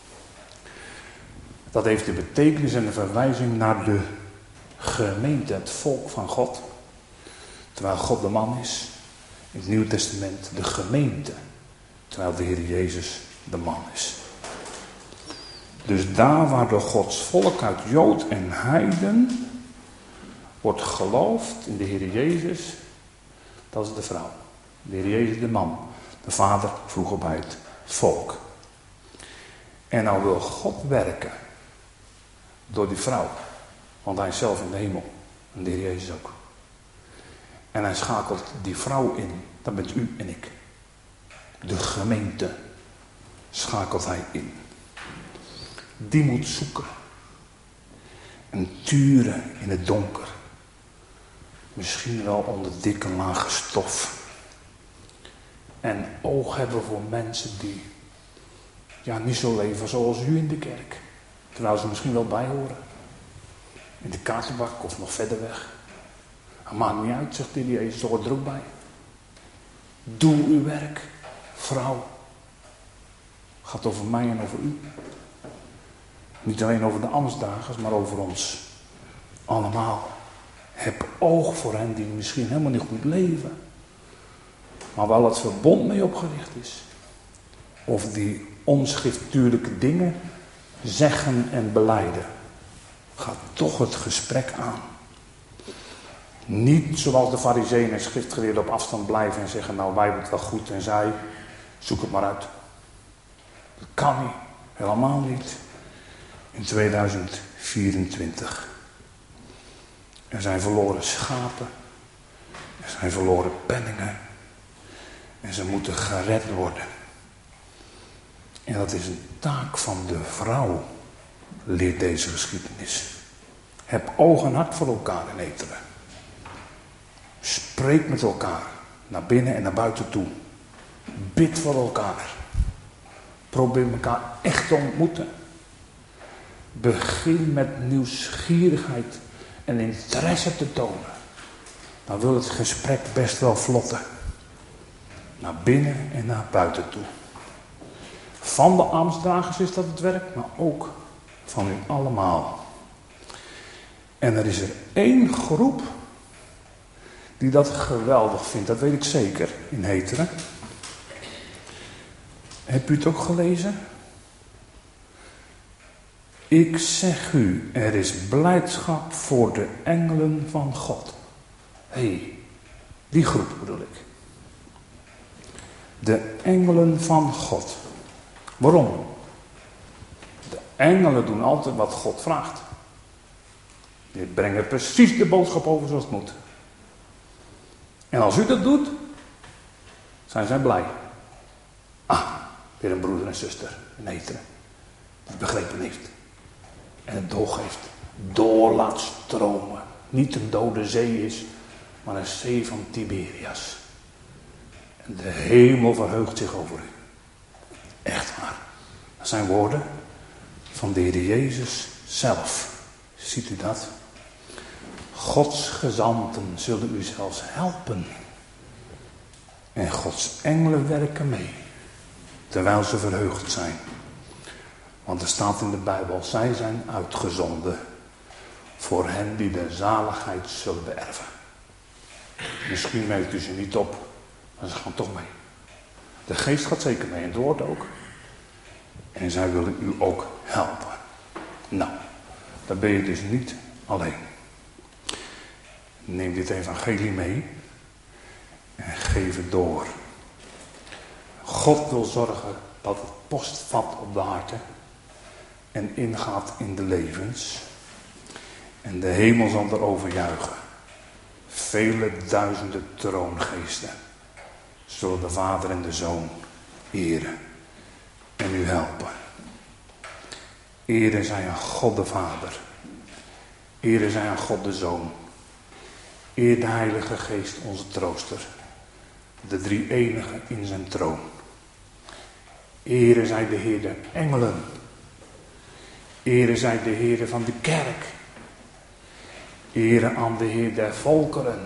Dat heeft de betekenis en de verwijzing naar de gemeente, het volk van God. Terwijl God de man is, in het Nieuwe Testament de gemeente. Terwijl de Heer Jezus de man is. Dus daar waar door Gods volk uit Jood en Heiden wordt geloofd in de Heer Jezus, dat is de vrouw. De Heer Jezus de man. De Vader vroeger bij het volk. En nou wil God werken door die vrouw. Want hij is zelf in de hemel. En de Heer Jezus ook. En hij schakelt die vrouw in. Dat bent u en ik. De gemeente schakelt hij in. Die moet zoeken. En turen in het donker. Misschien wel onder dikke lage stof. En oog hebben voor mensen die niet zo leven zoals u in de kerk. Terwijl ze misschien wel bijhoren. In de kaartenbak of nog verder weg. Het maakt niet uit, zegt de Jezus, er wordt druk bij. Doe uw werk, vrouw. Gaat over mij en over u. Niet alleen over de ambtsdagers, maar over ons allemaal. Heb oog voor hen die misschien helemaal niet goed leven. Maar waar het verbond mee opgericht is. Of die onschriftuurlijke dingen zeggen en belijden. Ga toch het gesprek aan. Niet zoals de farizeeën en schriftgeleerden op afstand blijven en zeggen, nou wij hebben het wel goed en zij, zoek het maar uit. Dat kan niet. Helemaal niet. In 2024. Er zijn verloren schapen. Er zijn verloren penningen. En ze moeten gered worden. En dat is een taak van de vrouw, leert deze geschiedenis. Heb oog en hart voor elkaar in Heteren. Spreek met elkaar, naar binnen en naar buiten toe. Bid voor elkaar. Probeer elkaar echt te ontmoeten. Begin met nieuwsgierigheid en interesse te tonen. Dan wil het gesprek best wel vlotten. Naar binnen en naar buiten toe. Van de ambtsdragers is dat het werk, maar ook van u allemaal. En er is er 1 groep die dat geweldig vindt, dat weet ik zeker, in Heteren. Hebt u het ook gelezen? Ik zeg u, er is blijdschap voor de engelen van God. Die groep bedoel ik. De engelen van God. Waarom? De engelen doen altijd wat God vraagt. Die brengen precies de boodschap over zoals het moet. En als u dat doet, zijn zij blij. Weer een broeder en zuster in Heteren die het begrepen heeft. en het doorgeeft, door laat stromen. Niet een dode zee is, maar een zee van Tiberias. En de hemel verheugt zich over u. Echt waar. Dat zijn woorden van de Heer Jezus zelf. Ziet u dat? Gods gezanten zullen u zelfs helpen. En Gods engelen werken mee, terwijl ze verheugd zijn. Want er staat in de Bijbel, zij zijn uitgezonden voor hen die de zaligheid zullen beërven. Misschien merkt u ze niet op, maar ze gaan toch mee. De geest gaat zeker mee en het woord ook. En zij willen u ook helpen. Nou, dan ben je dus niet alleen. Neem dit evangelie mee en geef het door. God wil zorgen dat het postvat op de harten en ingaat in de levens. En de hemel zal erover juichen. Vele duizenden troongeesten zullen de Vader en de Zoon eren en u helpen. Ere zij aan God de Vader. Ere zij aan God de Zoon. Eer de Heilige Geest onze trooster. De drie-enige in zijn troon. Ere zij de Heer der engelen. Ere zij de Heer van de kerk. Ere aan de Heer der volkeren.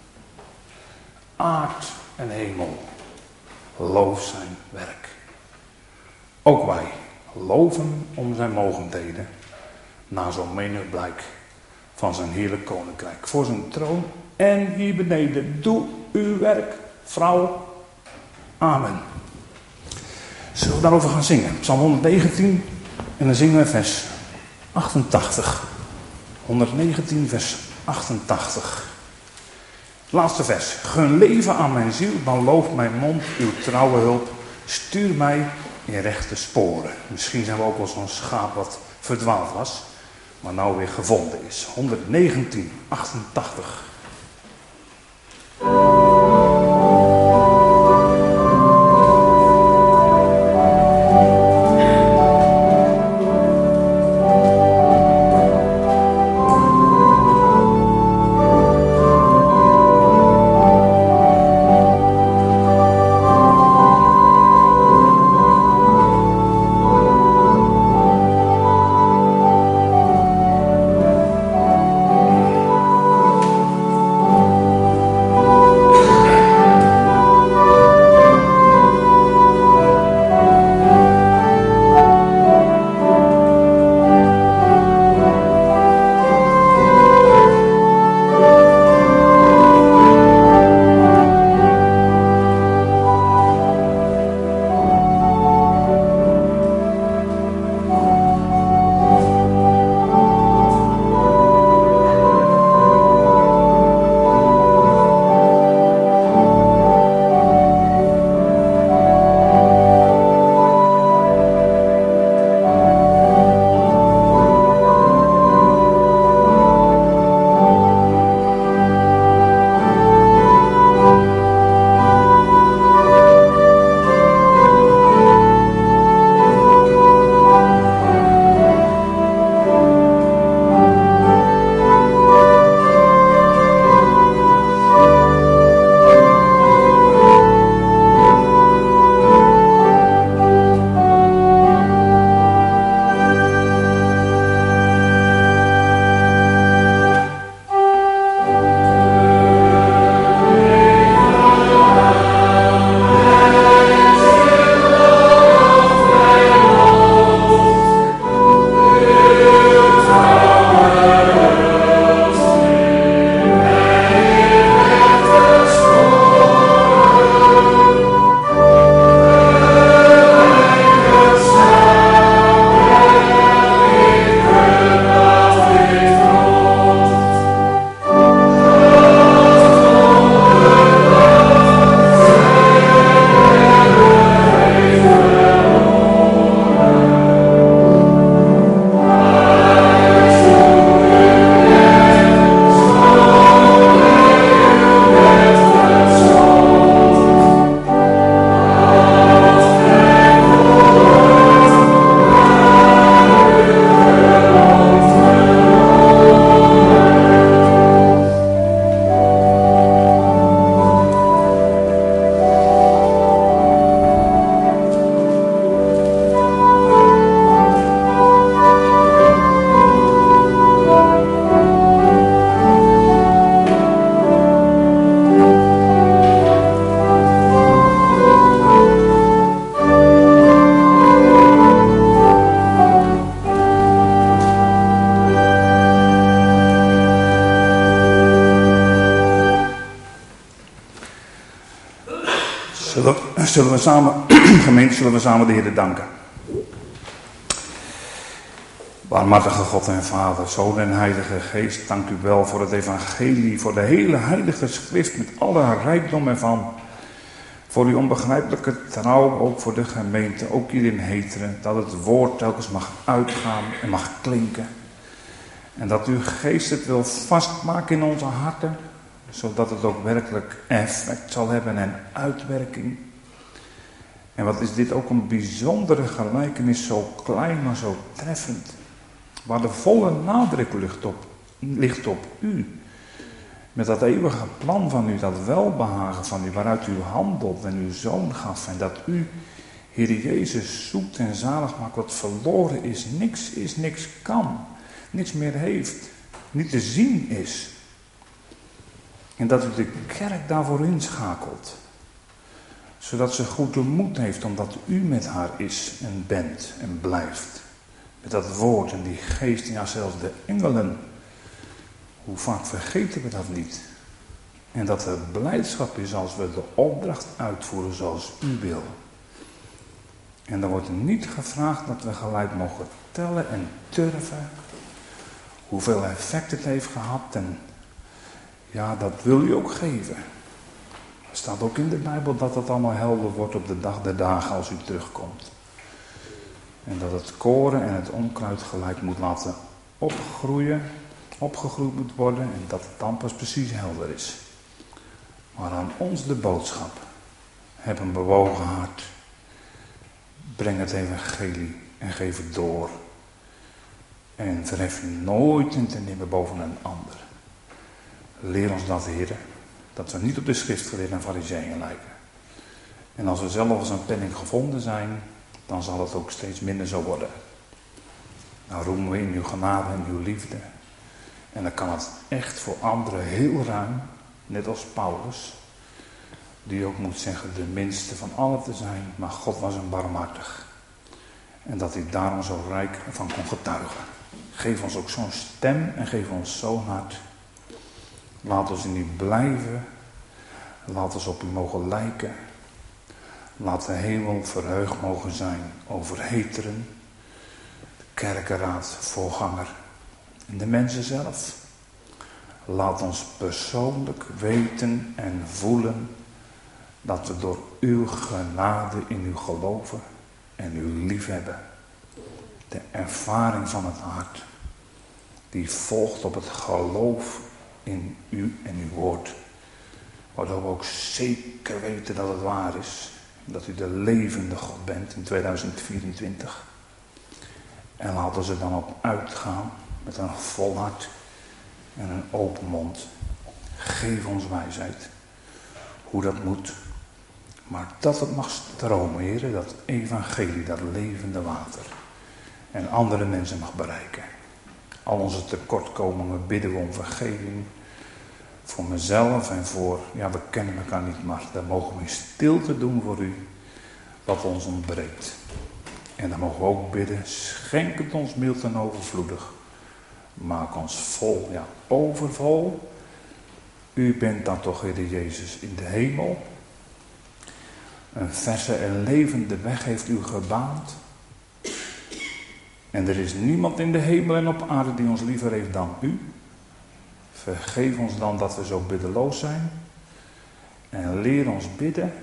Aard en hemel. Loof zijn werk. Ook wij loven om zijn mogendheden. Na zo'n menig blijk van zijn heerlijk koninkrijk. Voor zijn troon en hier beneden. Doe uw werk, vrouw. Amen. Zullen we daarover gaan zingen? Psalm 119 en dan zingen we vers 88. 119 vers 88. Laatste vers. Gun leven aan mijn ziel, dan looft mijn mond uw trouwe hulp. Stuur mij in rechte sporen. Misschien zijn we ook wel zo'n schaap wat verdwaald was, maar nou weer gevonden is. 119, 88. Zullen we samen, gemeente, zullen we samen de Heer danken. Barmhartige God en Vader, Zoon en Heilige Geest, dank u wel voor het evangelie, voor de hele heilige schrift met alle rijkdom ervan. Voor uw onbegrijpelijke trouw, ook voor de gemeente, ook hier in Heteren, dat het woord telkens mag uitgaan en mag klinken. En dat uw geest het wil vastmaken in onze harten, zodat het ook werkelijk effect zal hebben en uitwerking. En wat is dit ook een bijzondere gelijkenis, zo klein maar zo treffend. Waar de volle nadruk ligt op u. Met dat eeuwige plan van u, dat welbehagen van u, waaruit u handelt en uw zoon gaf. En dat u, Heer Jezus, zoekt en zalig maakt wat verloren is, niks kan, niks meer heeft, niet te zien is. En dat u de kerk daarvoor inschakelt. Zodat ze goede moed heeft, omdat u met haar is en bent en blijft. Met dat woord en die geest, ja zelfs de engelen. Hoe vaak vergeten we dat niet? En dat er blijdschap is als we de opdracht uitvoeren zoals u wil. En dan wordt er niet gevraagd dat we gelijk mogen tellen en turven. Hoeveel effect het heeft gehad. En ja, dat wil u ook geven. Er staat ook in de Bijbel dat het allemaal helder wordt op de dag der dagen als u terugkomt. En dat het koren en het onkruid gelijk moet laten opgegroeid moet worden en dat het dan pas precies helder is. Maar aan ons de boodschap. Heb een bewogen hart. Breng het evangelie en geef het door. En verhef je nooit en ten nimmer boven een ander. Leer ons dat, Heer, dat we niet op de schriftgeleerden en farizeeën lijken. En als we zelf als een penning gevonden zijn, dan zal het ook steeds minder zo worden. Dan roemen we in uw genade en uw liefde. En dan kan het echt voor anderen heel ruim, net als Paulus, die ook moet zeggen de minste van allen te zijn, maar God was hem barmhartig. En dat hij daarom zo rijk van kon getuigen. Geef ons ook zo'n stem en geef ons zo'n hart. Laat ons in u blijven. Laat ons op u mogen lijken. Laat de hemel verheugd mogen zijn over Heteren, de kerkenraad, voorganger en de mensen zelf. Laat ons persoonlijk weten en voelen dat we door uw genade in u geloven en u liefhebben. De ervaring van het hart die volgt op het geloof in u en uw woord. Waardoor we ook zeker weten dat het waar is. Dat u de levende God bent in 2024. En laten ze dan op uitgaan met een vol hart en een open mond. Geef ons wijsheid. Hoe dat moet. Maar dat het mag stromen, Heer, dat evangelie, dat levende water. En andere mensen mag bereiken. Al onze tekortkomingen bidden we om vergeving. Voor mezelf en voor, ja, we kennen elkaar niet, maar dan mogen we in stilte doen voor u wat ons ontbreekt. En dan mogen we ook bidden, schenk het ons mild en overvloedig. Maak ons vol, ja, overvol. U bent dan toch, Heer Jezus, in de hemel. Een verse en levende weg heeft u gebaand. En er is niemand in de hemel en op aarde die ons liever heeft dan u. Vergeef ons dan dat we zo biddeloos zijn. En leer ons bidden.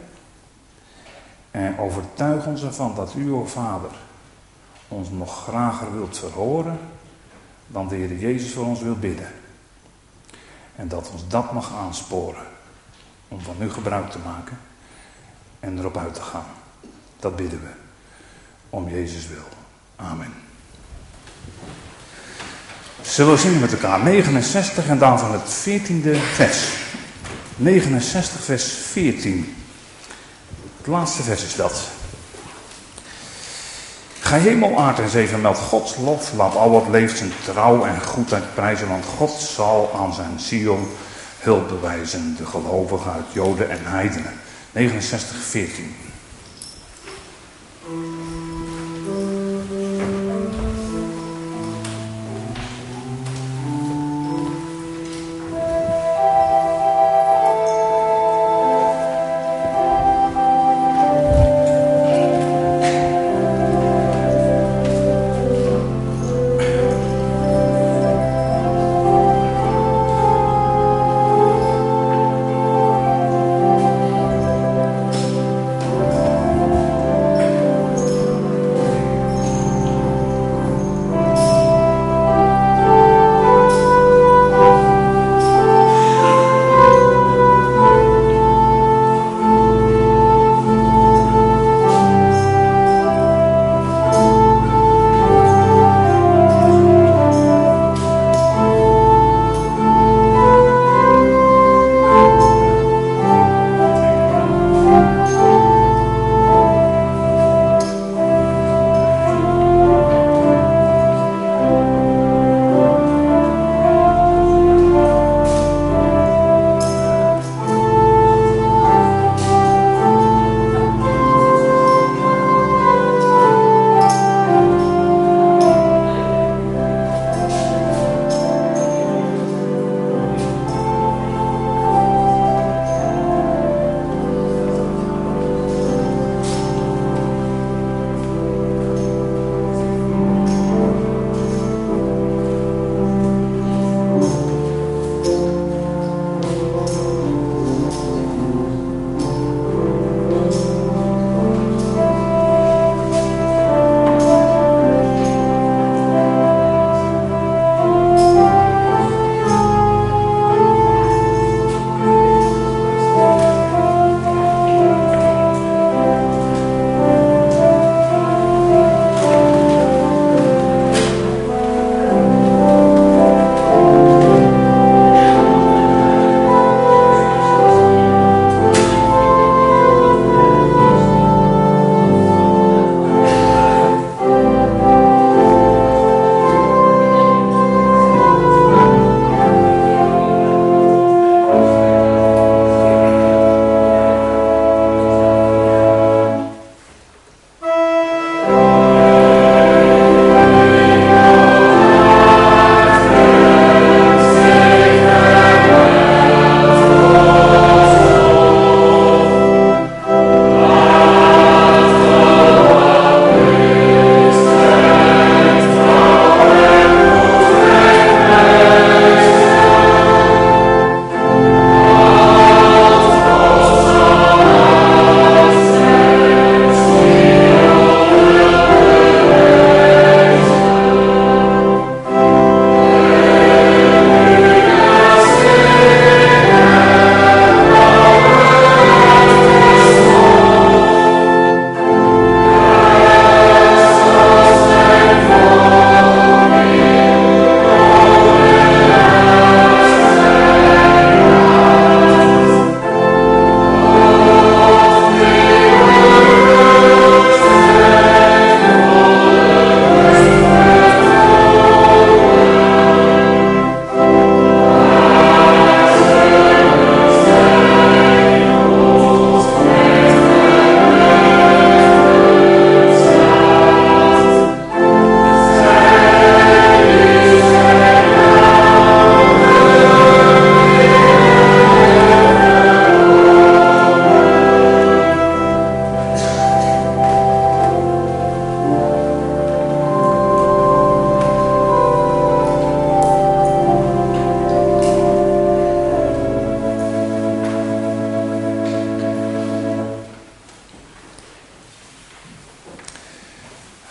En overtuig ons ervan dat u, o Vader, ons nog grager wilt verhoren dan de Heer Jezus voor ons wil bidden. En dat ons dat mag aansporen om van u gebruik te maken en erop uit te gaan. Dat bidden we. Om Jezus wil. Amen. Zullen we zingen met elkaar 69 en dan van het 14e vers. 69 vers 14. Het laatste vers is dat. Ga hemel, aard en zee vermeld Gods lof. Laat al wat leeft zijn trouw en goedheid prijzen. Want God zal aan zijn Sion hulp bewijzen. De gelovigen uit Joden en heidenen. 69, 14.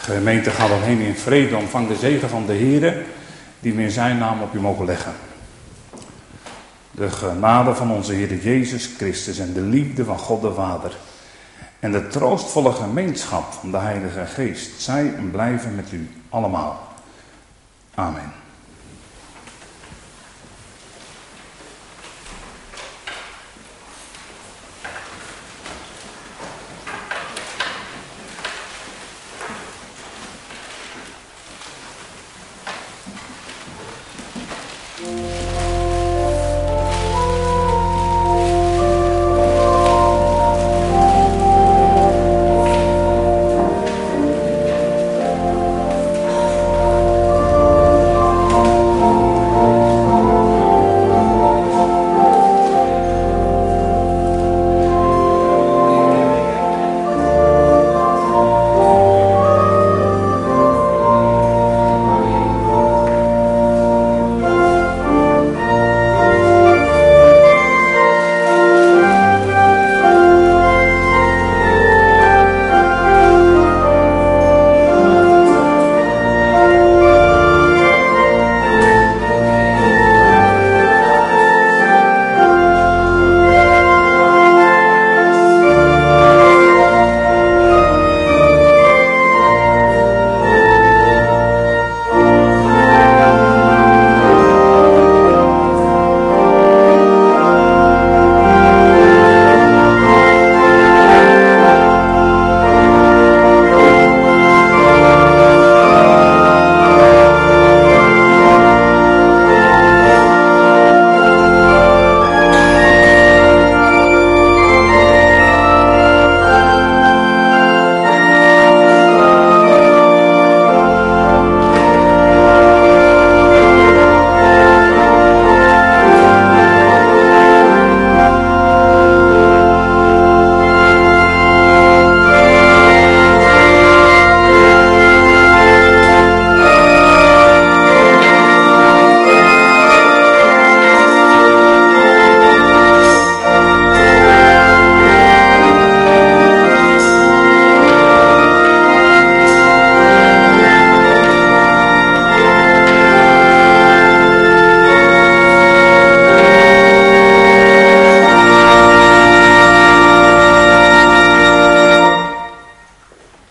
Gemeente, ga dan heen in vrede, ontvang de zegen van de Heere, die we in zijn naam op u mogen leggen. De genade van onze Heer Jezus Christus en de liefde van God de Vader en de troostvolle gemeenschap van de Heilige Geest, zij en blijven met u allemaal. Amen.